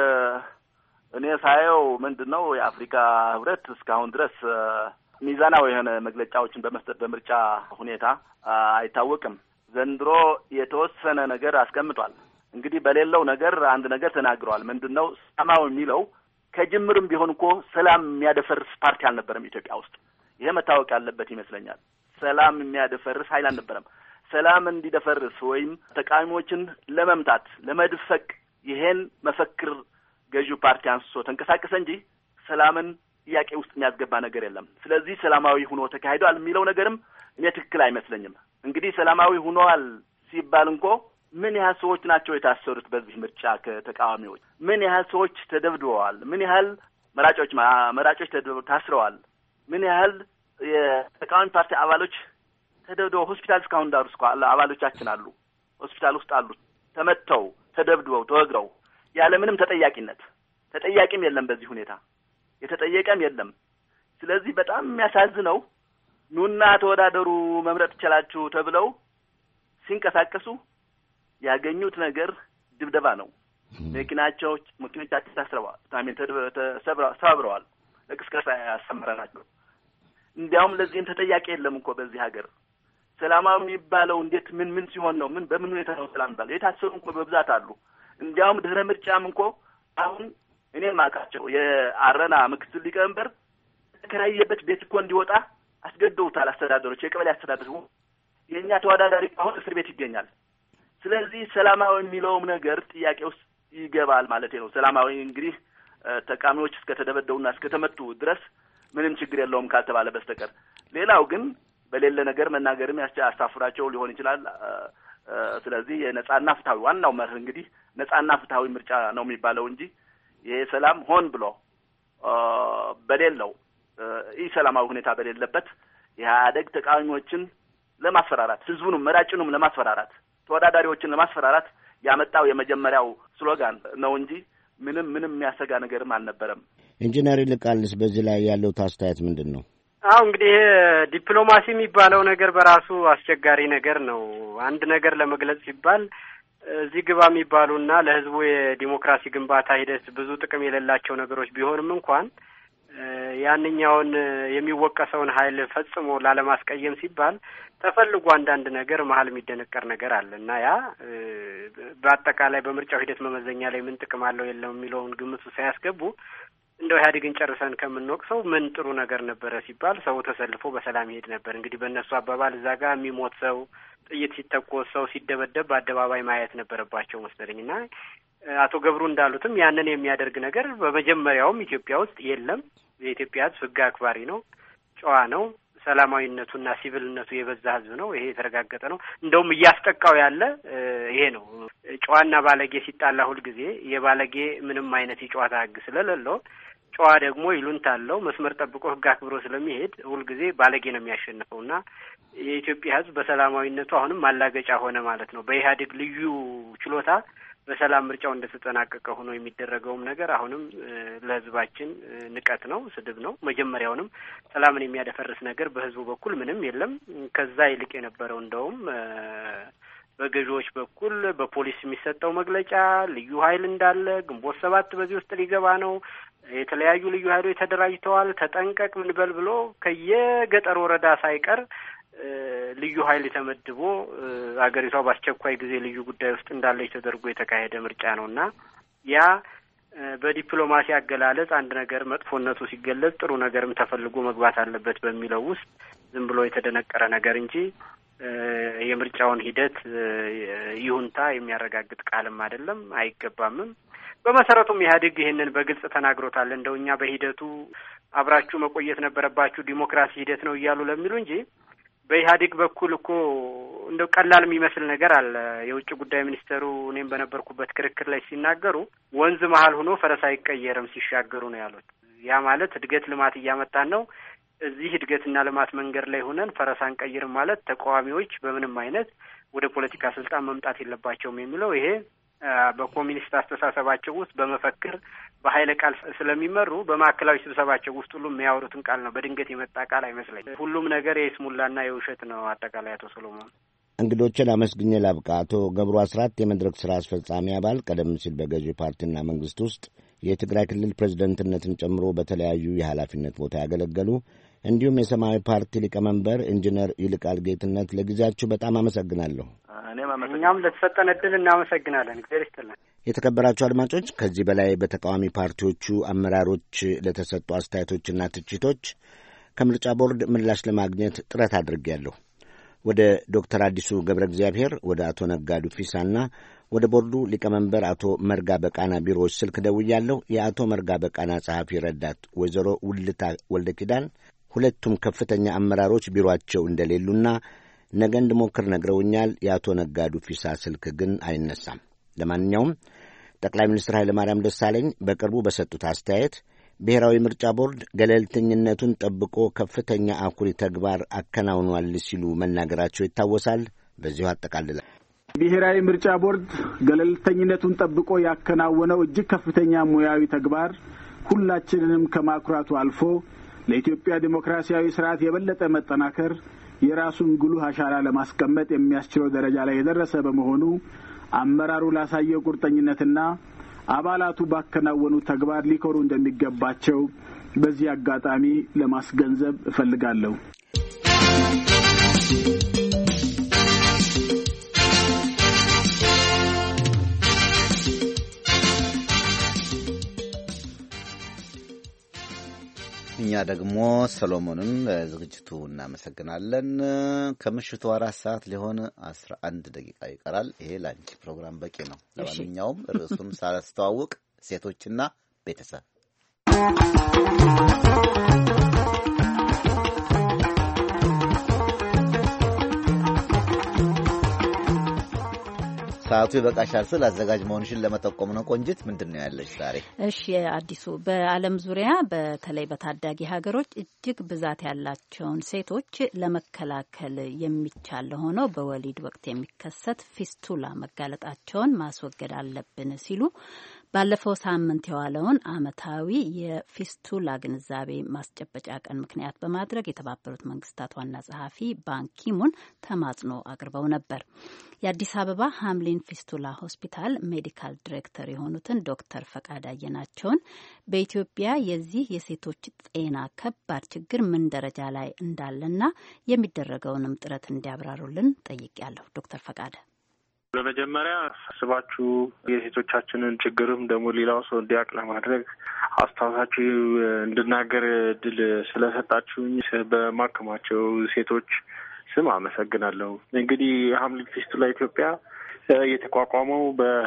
እኔ ሳየው ምንድነው የአፍሪካ ህብረት እስካሁን ድረስ ሚዛናዊ የሆነ መግለጫዎችን በመስጠት በምርጫ ሁኔታ አይታወቅም። ዘንድሮ የተወሰነ ነገር አስቀምጧል። እንግዲህ በሌለው ነገር አንድ ነገር ተናግረዋል። ምንድነው ሰላማዊ የሚለው ከጅምርም ቢሆን እኮ ሰላም የሚያደፈርስ ፓርቲ አልነበረም ኢትዮጵያ ውስጥ። ይሄ መታወቅ ያለበት ይመስለኛል። ሰላም የሚያደፈርስ ኃይል አልነበረም። ሰላም እንዲደፈርስ ወይም ተቃዋሚዎችን ለመምታት ለመድፈቅ ይሄን መፈክር ገዢው ፓርቲ አንስቶ ተንቀሳቀሰ እንጂ ሰላምን ጥያቄ ውስጥ የሚያስገባ ነገር የለም። ስለዚህ ሰላማዊ ሆኖ ተካሂዷል የሚለው ነገርም እኔ ትክክል አይመስለኝም። እንግዲህ ሰላማዊ ሆኗል ሲባል እንኳ ምን ያህል ሰዎች ናቸው የታሰሩት በዚህ ምርጫ ከተቃዋሚዎች? ምን ያህል ሰዎች ተደብድበዋል? ምን ያህል መራጮች ታስረዋል? ምን ያህል የተቃዋሚ ፓርቲ አባሎች ተደብድበው ሆስፒታል እስካሁን ዳሩስ አባሎቻችን አሉ፣ ሆስፒታል ውስጥ አሉ፣ ተመተው ተደብድበው ተወግረው ያለ ምንም ተጠያቂነት። ተጠያቂም የለም በዚህ ሁኔታ የተጠየቀም የለም። ስለዚህ በጣም የሚያሳዝነው ኑና ተወዳደሩ መምረጥ ይችላችሁ ተብለው ሲንቀሳቀሱ ያገኙት ነገር ድብደባ ነው። መኪኖቻቸው ታስረዋል፣ ተሰብረዋል፣ ለቅስቀሳ ያሰማራናቸው። እንዲያውም ለዚህም ተጠያቂ የለም እኮ በዚህ ሀገር። ሰላማዊ የሚባለው እንዴት ምን ሲሆን ነው? በምን ሁኔታ ነው ሰላም የሚባለው? የታሰሩ እኮ በብዛት አሉ። እንዲያውም ድህረ ምርጫም እኮ አሁን እኔም አውቃቸው የአረና ምክትል ሊቀመንበር ተከራየበት ቤት እኮ እንዲወጣ አስገድደውታል አስተዳደሮች፣ የቀበሌ አስተዳደሮች። የእኛ ተወዳዳሪ አሁን እስር ቤት ይገኛል። ስለዚህ ሰላማዊ የሚለውም ነገር ጥያቄ ውስጥ ይገባል ማለት ነው። ሰላማዊ እንግዲህ ተቃዋሚዎች እስከተደበደቡና እስከተመቱ ድረስ ምንም ችግር የለውም ካልተባለ በስተቀር ሌላው ግን በሌለ ነገር መናገርም ያሳፍራቸው ሊሆን ይችላል። ስለዚህ የነጻና ፍትሃዊ ዋናው መርህ እንግዲህ ነጻና ፍትሃዊ ምርጫ ነው የሚባለው እንጂ ይሄ ሰላም ሆን ብሎ በሌለው ሰላማዊ ሁኔታ በሌለበት የኢህአዴግ ተቃዋሚዎችን ለማስፈራራት ህዝቡንም መራጭንም ለማስፈራራት ተወዳዳሪዎችን ለማስፈራራት ያመጣው የመጀመሪያው ስሎጋን ነው እንጂ ምንም የሚያሰጋ ነገርም አልነበረም። ኢንጂነር ይልቃልስ በዚህ ላይ ያለው አስተያየት ምንድን ነው? አዎ እንግዲህ ዲፕሎማሲ የሚባለው ነገር በራሱ አስቸጋሪ ነገር ነው። አንድ ነገር ለመግለጽ ሲባል እዚህ ግባ የሚባሉና ለህዝቡ የዲሞክራሲ ግንባታ ሂደት ብዙ ጥቅም የሌላቸው ነገሮች ቢሆንም እንኳን ያንኛውን የሚወቀሰውን ኃይል ፈጽሞ ላለማስቀየም ሲባል ተፈልጎ አንዳንድ ነገር መሀል የሚደነቀር ነገር አለ እና ያ በአጠቃላይ በምርጫው ሂደት መመዘኛ ላይ ምን ጥቅም አለው የለም የሚለውን ግምቱ ሳያስገቡ እንደው ኢህአዴግን ጨርሰን ከምንወቅሰው ምን ጥሩ ነገር ነበረ ሲባል ሰው ተሰልፎ በሰላም ይሄድ ነበር። እንግዲህ በእነሱ አባባል እዛ ጋር የሚሞት ሰው፣ ጥይት ሲተኮስ፣ ሰው ሲደበደብ በአደባባይ ማየት ነበረባቸው መሰለኝና አቶ ገብሩ እንዳሉትም ያንን የሚያደርግ ነገር በመጀመሪያውም ኢትዮጵያ ውስጥ የለም። የኢትዮጵያ ህዝብ ህግ አክባሪ ነው፣ ጨዋ ነው፣ ሰላማዊነቱና ሲቪልነቱ የበዛ ህዝብ ነው። ይሄ የተረጋገጠ ነው። እንደውም እያስጠቃው ያለ ይሄ ነው። ጨዋና ባለጌ ሲጣላ ሁልጊዜ የባለጌ ምንም አይነት የጨዋታ ህግ ስለሌለው ጨዋ ደግሞ ይሉንታ አለው፣ መስመር ጠብቆ ህግ አክብሮ ስለሚሄድ ሁልጊዜ ባለጌ ነው የሚያሸንፈውና የኢትዮጵያ ህዝብ በሰላማዊነቱ አሁንም ማላገጫ ሆነ ማለት ነው። በኢህአዴግ ልዩ ችሎታ በሰላም ምርጫው እንደተጠናቀቀ ሆኖ የሚደረገውም ነገር አሁንም ለህዝባችን ንቀት ነው፣ ስድብ ነው። መጀመሪያውንም ሰላምን የሚያደፈርስ ነገር በህዝቡ በኩል ምንም የለም። ከዛ ይልቅ የነበረው እንደውም በገዢዎች በኩል በፖሊስ የሚሰጠው መግለጫ ልዩ ኃይል እንዳለ ግንቦት ሰባት በዚህ ውስጥ ሊገባ ነው፣ የተለያዩ ልዩ ኃይሎች ተደራጅተዋል፣ ተጠንቀቅ ምን በል ብሎ ከየገጠር ወረዳ ሳይቀር ልዩ ኃይል ተመድቦ አገሪቷ በአስቸኳይ ጊዜ ልዩ ጉዳይ ውስጥ እንዳለች ተደርጎ የተካሄደ ምርጫ ነውና ያ በዲፕሎማሲ አገላለጽ አንድ ነገር መጥፎነቱ ሲገለጽ ጥሩ ነገርም ተፈልጎ መግባት አለበት በሚለው ውስጥ ዝም ብሎ የተደነቀረ ነገር እንጂ የምርጫውን ሂደት ይሁንታ የሚያረጋግጥ ቃልም አይደለም፣ አይገባምም። በመሰረቱም ኢህአዴግ ይህንን በግልጽ ተናግሮታል። እንደው እኛ በሂደቱ አብራችሁ መቆየት ነበረባችሁ ዲሞክራሲ ሂደት ነው እያሉ ለሚሉ እንጂ በኢህአዴግ በኩል እኮ እንደው ቀላል የሚመስል ነገር አለ። የውጭ ጉዳይ ሚኒስተሩ እኔም በነበርኩበት ክርክር ላይ ሲናገሩ ወንዝ መሀል ሆኖ ፈረስ አይቀየርም ሲሻገሩ ነው ያሉት። ያ ማለት እድገት ልማት እያመጣን ነው፣ እዚህ እድገትና ልማት መንገድ ላይ ሆነን ፈረስ አንቀይርም ማለት ተቃዋሚዎች በምንም አይነት ወደ ፖለቲካ ስልጣን መምጣት የለባቸውም የሚለው ይሄ በኮሚኒስት አስተሳሰባቸው ውስጥ በመፈክር በኃይለ ቃል ስለሚመሩ በማዕከላዊ ስብሰባቸው ውስጥ ሁሉ የሚያወሩትን ቃል ነው። በድንገት የመጣ ቃል አይመስለኝም። ሁሉም ነገር የስሙላና የውሸት ነው። አጠቃላይ አቶ ሰሎሞን እንግዶችን አመስግኜ ላብቃ። አቶ ገብሩ አስራት የመድረክ ስራ አስፈጻሚ አባል፣ ቀደም ሲል በገዢ ፓርቲና መንግስት ውስጥ የትግራይ ክልል ፕሬዝደንትነትን ጨምሮ በተለያዩ የኃላፊነት ቦታ ያገለገሉ፣ እንዲሁም የሰማያዊ ፓርቲ ሊቀመንበር ኢንጂነር ይልቃል ጌትነት፣ ለጊዜያችሁ በጣም አመሰግናለሁ። እኛም ለተሰጠን ዕድል እናመሰግናለን። እግዚአብሔር ይስጥልን። የተከበራችሁ አድማጮች፣ ከዚህ በላይ በተቃዋሚ ፓርቲዎቹ አመራሮች ለተሰጡ አስተያየቶችና ትችቶች ከምርጫ ቦርድ ምላሽ ለማግኘት ጥረት አድርጌያለሁ። ወደ ዶክተር አዲሱ ገብረ እግዚአብሔር፣ ወደ አቶ ነጋዱ ፊሳና ወደ ቦርዱ ሊቀመንበር አቶ መርጋ በቃና ቢሮዎች ስልክ ደውያለሁ። የአቶ መርጋ በቃና ጸሐፊ ረዳት ወይዘሮ ውልታ ወልደ ኪዳን ሁለቱም ከፍተኛ አመራሮች ቢሮአቸው እንደሌሉና ነገ እንድሞክር ነግረውኛል። የአቶ ነጋዱ ፊሳ ስልክ ግን አይነሳም። ለማንኛውም ጠቅላይ ሚኒስትር ኃይለማርያም ደሳለኝ በቅርቡ በሰጡት አስተያየት ብሔራዊ ምርጫ ቦርድ ገለልተኝነቱን ጠብቆ ከፍተኛ አኩሪ ተግባር አከናውኗል ሲሉ መናገራቸው ይታወሳል። በዚሁ አጠቃልላል። ብሔራዊ ምርጫ ቦርድ ገለልተኝነቱን ጠብቆ ያከናወነው እጅግ ከፍተኛ ሙያዊ ተግባር ሁላችንንም ከማኩራቱ አልፎ ለኢትዮጵያ ዲሞክራሲያዊ ስርዓት የበለጠ መጠናከር የራሱን ጉልህ አሻራ ለማስቀመጥ የሚያስችለው ደረጃ ላይ የደረሰ በመሆኑ አመራሩ ላሳየው ቁርጠኝነትና አባላቱ ባከናወኑ ተግባር ሊኮሩ እንደሚገባቸው በዚህ አጋጣሚ ለማስገንዘብ እፈልጋለሁ። እኛ ደግሞ ሰሎሞንን ዝግጅቱ እናመሰግናለን። ከምሽቱ 4 ሰዓት ሊሆን 11 ደቂቃ ይቀራል። ይሄ ላንቺ ፕሮግራም በቂ ነው። ለማንኛውም ርዕሱን ሳላስተዋውቅ ሴቶችና ቤተሰብ ሰዓቱ ይበቃሻል ስል አዘጋጅ መሆንሽን ለመጠቆም ነው። ቆንጅት ምንድን ነው ያለሽ ዛሬ? እሺ አዲሱ፣ በዓለም ዙሪያ በተለይ በታዳጊ ሀገሮች እጅግ ብዛት ያላቸውን ሴቶች ለመከላከል የሚቻል ሆነው በወሊድ ወቅት የሚከሰት ፊስቱላ መጋለጣቸውን ማስወገድ አለብን ሲሉ ባለፈው ሳምንት የዋለውን ዓመታዊ የፊስቱላ ግንዛቤ ማስጨበጫ ቀን ምክንያት በማድረግ የተባበሩት መንግስታት ዋና ጸሐፊ ባንኪሙን ተማጽኖ አቅርበው ነበር። የአዲስ አበባ ሀምሊን ፊስቱላ ሆስፒታል ሜዲካል ዲሬክተር የሆኑትን ዶክተር ፈቃድ አየናቸውን በኢትዮጵያ የዚህ የሴቶች ጤና ከባድ ችግር ምን ደረጃ ላይ እንዳለና የሚደረገውንም ጥረት እንዲያብራሩልን ጠይቄያለሁ። ዶክተር ፈቃድ በመጀመሪያ አስባችሁ የሴቶቻችንን ችግርም ደግሞ ሌላው ሰው እንዲያውቅ ለማድረግ አስታውሳችሁ እንድናገር እድል ስለሰጣችሁኝ በማከማቸው ሴቶች ስም አመሰግናለሁ። እንግዲህ ሀምሊን ፊስቱላ ኢትዮጵያ የተቋቋመው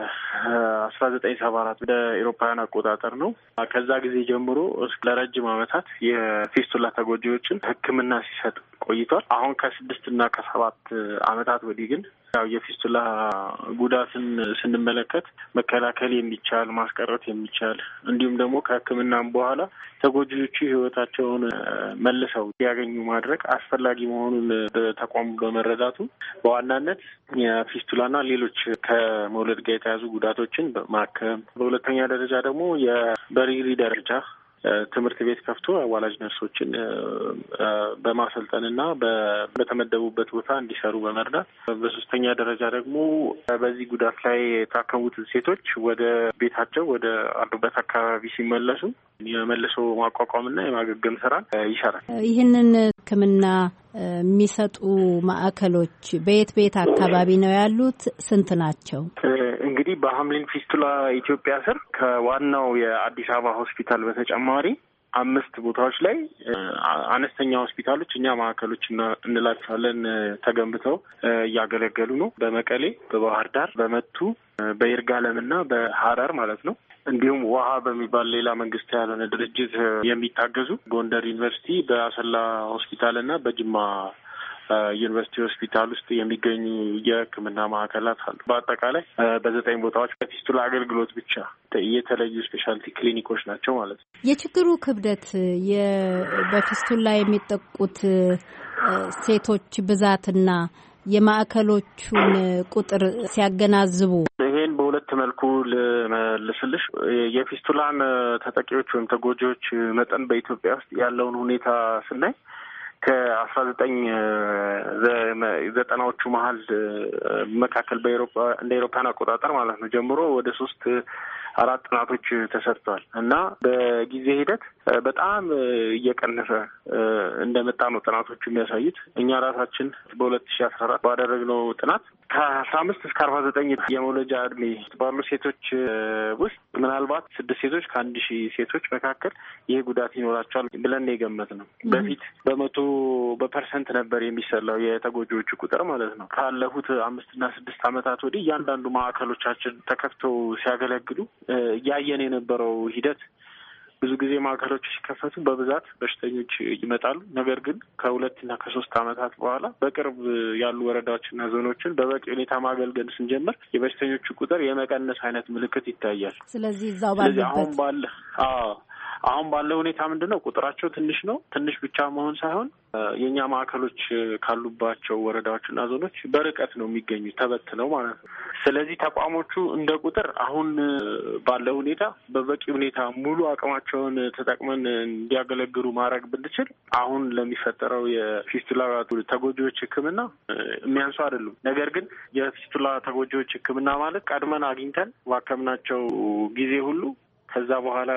በ1974 ወደ ኤሮፓውያን አቆጣጠር ነው። ከዛ ጊዜ ጀምሮ ለረጅም ዓመታት የፊስቱላ ተጎጂዎችን ሕክምና ሲሰጥ ቆይቷል። አሁን ከ6 እና ከ7 ዓመታት ወዲህ ግን ያው የፊስቱላ ጉዳትን ስንመለከት መከላከል የሚቻል ማስቀረት የሚቻል እንዲሁም ደግሞ ከሕክምናም በኋላ ተጎጂዎቹ ህይወታቸውን መልሰው ያገኙ ማድረግ አስፈላጊ መሆኑን ተቋሙ በመረዳቱ በዋናነት የፊስቱላና ሌሎች ከመውለድ ጋር የተያዙ ጉዳቶችን ማከም፣ በሁለተኛ ደረጃ ደግሞ በዲግሪ ደረጃ ትምህርት ቤት ከፍቶ አዋላጅ ነርሶችን በማሰልጠንና በተመደቡበት ቦታ እንዲሰሩ በመርዳት፣ በሶስተኛ ደረጃ ደግሞ በዚህ ጉዳት ላይ የታከሙትን ሴቶች ወደ ቤታቸው ወደ አሉበት አካባቢ ሲመለሱ የመልሶ ማቋቋምና የማገገም ስራን ይሰራል። ይህንን ሕክምና የሚሰጡ ማዕከሎች በየት አካባቢ ነው ያሉት? ስንት ናቸው? እንግዲህ በሀምሊን ፊስቱላ ኢትዮጵያ ስር ከዋናው የአዲስ አበባ ሆስፒታል በተጨማሪ 5 ቦታዎች ላይ አነስተኛ ሆስፒታሎች እኛ ማዕከሎች እንላቸዋለን ተገንብተው እያገለገሉ ነው። በመቀሌ፣ በባህር ዳር፣ በመቱ፣ በይርጋለምና በሀረር ማለት ነው። እንዲሁም ውሃ በሚባል ሌላ መንግስት ያልሆነ ድርጅት የሚታገዙ ጎንደር ዩኒቨርሲቲ፣ በአሰላ ሆስፒታልና በጅማ ዩኒቨርሲቲ ሆስፒታል ውስጥ የሚገኙ የሕክምና ማዕከላት አሉ። በአጠቃላይ በ9 ቦታዎች በፊስቱላ አገልግሎት ብቻ የተለዩ ስፔሻሊቲ ክሊኒኮች ናቸው ማለት ነው። የችግሩ ክብደት በፊስቱላ የሚጠቁት ሴቶች ብዛትና የማዕከሎቹን ቁጥር ሲያገናዝቡ ይሄ ይሄን በሁለት መልኩ ልመልስልሽ። የፊስቱላን ተጠቂዎች ወይም ተጎጂዎች መጠን በኢትዮጵያ ውስጥ ያለውን ሁኔታ ስናይ ከ1990ዎቹ መሀል መካከል እንደ አውሮፓውያን አቆጣጠር ማለት ነው ጀምሮ ወደ 3-4 ጥናቶች ተሰርተዋል እና በጊዜ ሂደት በጣም እየቀነሰ እንደመጣ ነው ጥናቶቹ የሚያሳዩት። እኛ ራሳችን በ2014 ባደረግነው ጥናት ከ15 እስከ 49 የመውለጃ እድሜ ባሉ ሴቶች ውስጥ ምናልባት 6 ሴቶች ከ1000 ሴቶች መካከል ይሄ ጉዳት ይኖራቸዋል ብለን የገመት ነው። በፊት በፐርሰንት ነበር የሚሰላው የተጎጂዎቹ ቁጥር ማለት ነው። ካለፉት 5 እና 6 ዓመታት ወዲህ እያንዳንዱ ማዕከሎቻችን ተከፍተው ሲያገለግሉ እያየን የነበረው ሂደት ብዙ ጊዜ ማዕከሎቹ ሲከፈቱ በብዛት በሽተኞች ይመጣሉ። ነገር ግን ከ2 እና ከ3 ዓመታት በኋላ በቅርብ ያሉ ወረዳዎችና ዞኖችን በበቂ ሁኔታ ማገልገል ስንጀምር የበሽተኞቹ ቁጥር የመቀነስ አይነት ምልክት ይታያል። ስለዚህ እዛው ባለበት አሁን ባለው ሁኔታ ምንድነው ቁጥራቸው ትንሽ ነው። ትንሽ ብቻ መሆን ሳይሆን የኛ ማዕከሎች ካሉባቸው ወረዳዎችና ዞኖች በርቀት ነው የሚገኙት ተበትነው ማለት ነው። ስለዚህ ተቋሞቹ እንደ ቁጥር አሁን ባለው ሁኔታ በበቂ ሁኔታ ሙሉ አቅማቸውን ተጠቅመን እንዲያገለግሉ ማድረግ ብንችል አሁን ለሚፈጠረው የፊስቱላ ተጎጂዎች ሕክምና የሚያንሱ አይደሉም። ነገር ግን የፊስቱላ ተጎጂዎች ሕክምና ማለት ቀድመን አግኝተን ባከምናቸው ጊዜ ሁሉ ከዛ በኋላ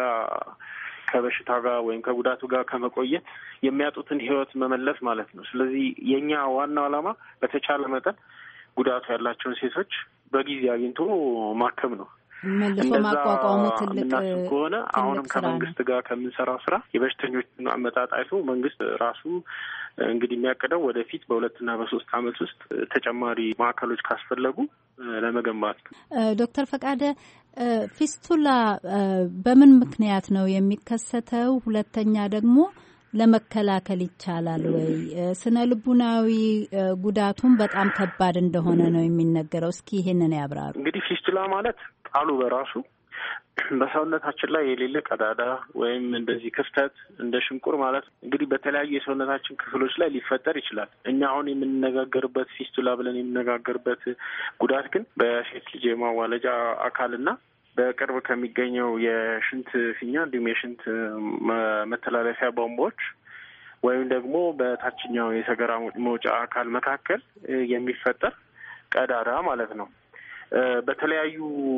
ከበሽታ ጋር ወይም ከጉዳቱ ጋር ከመቆየት የሚያጡትን ህይወት መመለስ ማለት ነው። ስለዚህ የኛ ዋናው ዓላማ በተቻለ መጠን ጉዳቱ ያላቸውን ሴቶች በጊዜ አግኝቶ ማከም ነው። መልሶ ማቋቋሙ ትልቅ ከሆነ አሁንም ከመንግስት ጋር ከምንሰራው ስራ የበሽተኞችን አመጣጥ አይቶ መንግስት ራሱ እንግዲህ የሚያቅደው ወደፊት በ2 እና በ3 ዓመት ውስጥ ተጨማሪ ማዕከሎች ካስፈለጉ ለመገንባት ነው። ዶክተር ፈቃደ ፊስቱላ በምን ምክንያት ነው የሚከሰተው? ሁለተኛ ደግሞ ለመከላከል ይቻላል ወይ? ስነ ልቡናዊ ጉዳቱም በጣም ከባድ እንደሆነ ነው የሚነገረው። እስኪ ይሄንን ያብራሩ። እንግዲህ ፊስቱላ ማለት ቃሉ በራሱ በሰውነታችን ላይ የሌለ ቀዳዳ ወይም እንደዚህ ክፍተት እንደ ሽንቁር ማለት እንግዲህ በተለያዩ የሰውነታችን ክፍሎች ላይ ሊፈጠር ይችላል። እኛ አሁን የምንነጋገርበት ፊስቱላ ብለን የምንነጋገርበት ጉዳት ግን በሴት ልጅ የማዋለጃ አካልና በቅርብ ከሚገኘው የሽንት ፊኛ እንዲሁም የሽንት መተላለፊያ ቧንቧዎች ወይም ደግሞ በታችኛው የሰገራ መውጫ አካል መካከል የሚፈጠር ቀዳዳ ማለት ነው። በተለያዩ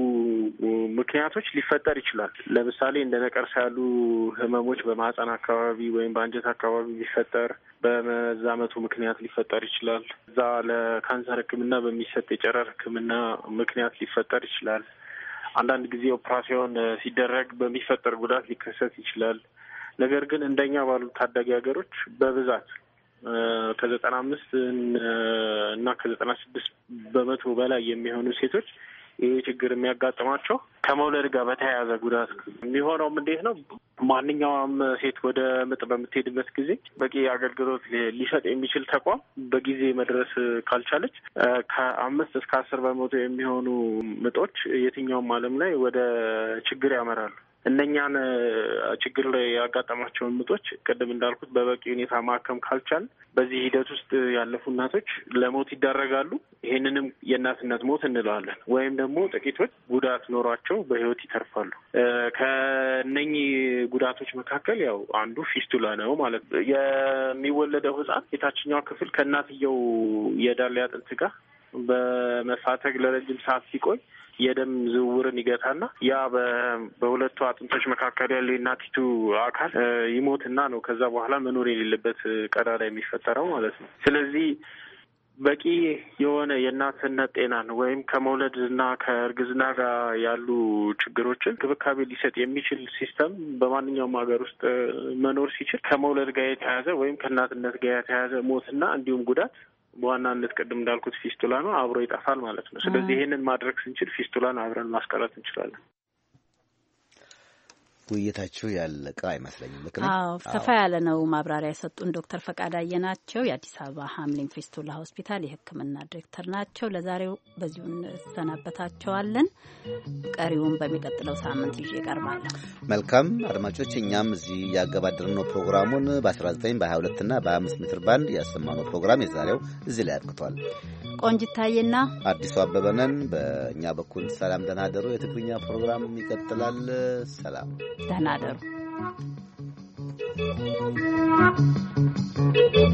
ምክንያቶች ሊፈጠር ይችላል። ለምሳሌ እንደ ነቀርሳ ያሉ ህመሞች በማህፀን አካባቢ ወይም በአንጀት አካባቢ ሊፈጠር በመዛመቱ ምክንያት ሊፈጠር ይችላል። እዛ ለካንሰር ሕክምና በሚሰጥ የጨረር ሕክምና ምክንያት ሊፈጠር ይችላል። አንዳንድ ጊዜ ኦፕራሲዮን ሲደረግ በሚፈጠር ጉዳት ሊከሰት ይችላል። ነገር ግን እንደኛ ባሉ ታዳጊ ሀገሮች በብዛት ከ95 እና ከ96 በመቶ በላይ የሚሆኑ ሴቶች ይህ ችግር የሚያጋጥማቸው ከመውለድ ጋር በተያያዘ ጉዳት የሚሆነውም እንዴት ነው? ማንኛውም ሴት ወደ ምጥ በምትሄድበት ጊዜ በቂ አገልግሎት ሊሰጥ የሚችል ተቋም በጊዜ መድረስ ካልቻለች ከ5 እስከ 10 በመቶ የሚሆኑ ምጦች የትኛውም ዓለም ላይ ወደ ችግር ያመራሉ። እነኛን ችግር ላይ ያጋጠማቸውን ምጦች ቅድም እንዳልኩት በበቂ ሁኔታ ማከም ካልቻል በዚህ ሂደት ውስጥ ያለፉ እናቶች ለሞት ይዳረጋሉ። ይሄንንም የእናትነት ሞት እንለዋለን። ወይም ደግሞ ጥቂቶች ጉዳት ኖሯቸው በህይወት ይተርፋሉ። ከነኚህ ጉዳቶች መካከል ያው አንዱ ፊስቱላ ነው ማለት ነው። የሚወለደው ህጻን የታችኛው ክፍል ከእናትየው የዳሌ አጥንት ጋር በመፋተግ ለረጅም ሰዓት ሲቆይ የደም ዝውውርን ይገታና ያ በሁለቱ አጥንቶች መካከል ያለው የእናቲቱ አካል ይሞትና ነው ከዛ በኋላ መኖር የሌለበት ቀዳዳ የሚፈጠረው ማለት ነው። ስለዚህ በቂ የሆነ የእናትነት ጤናን ወይም ከመውለድና ከእርግዝና ጋር ያሉ ችግሮችን እንክብካቤ ሊሰጥ የሚችል ሲስተም በማንኛውም ሀገር ውስጥ መኖር ሲችል ከመውለድ ጋር የተያያዘ ወይም ከእናትነት ጋር የተያያዘ ሞትና እንዲሁም ጉዳት በዋናነት ቅድም እንዳልኩት ፊስቱላ ነው አብሮ ይጠፋል ማለት ነው። ስለዚህ ይሄንን ማድረግ ስንችል ፊስቱላን አብረን ማስቀረት እንችላለን። ውይይታችሁ ያለቀ አይመስለኝም። ልክ ነው? አዎ፣ ሰፋ ያለ ነው ማብራሪያ የሰጡን ዶክተር ፈቃዳዬ ናቸው። የአዲስ አበባ ሀምሊን ፊስቱላ ሆስፒታል የሕክምና ዲሬክተር ናቸው። ለዛሬው በዚሁ እንሰናበታቸዋለን። ቀሪውን በሚቀጥለው ሳምንት ይዤ እቀርባለሁ። መልካም አድማጮች፣ እኛም እዚህ ያገባደርነው ፕሮግራሙን በ19 በ22 እና በ25 ሜትር ባንድ ያሰማነው ፕሮግራም የዛሬው እዚህ ላይ አብቅቷል። ቆንጅታዬና አዲሱ አበበነን በእኛ በኩል ሰላም ደህና ደሩ። የትግርኛ ፕሮግራም ይቀጥላል። ሰላም ደህና ደሩ።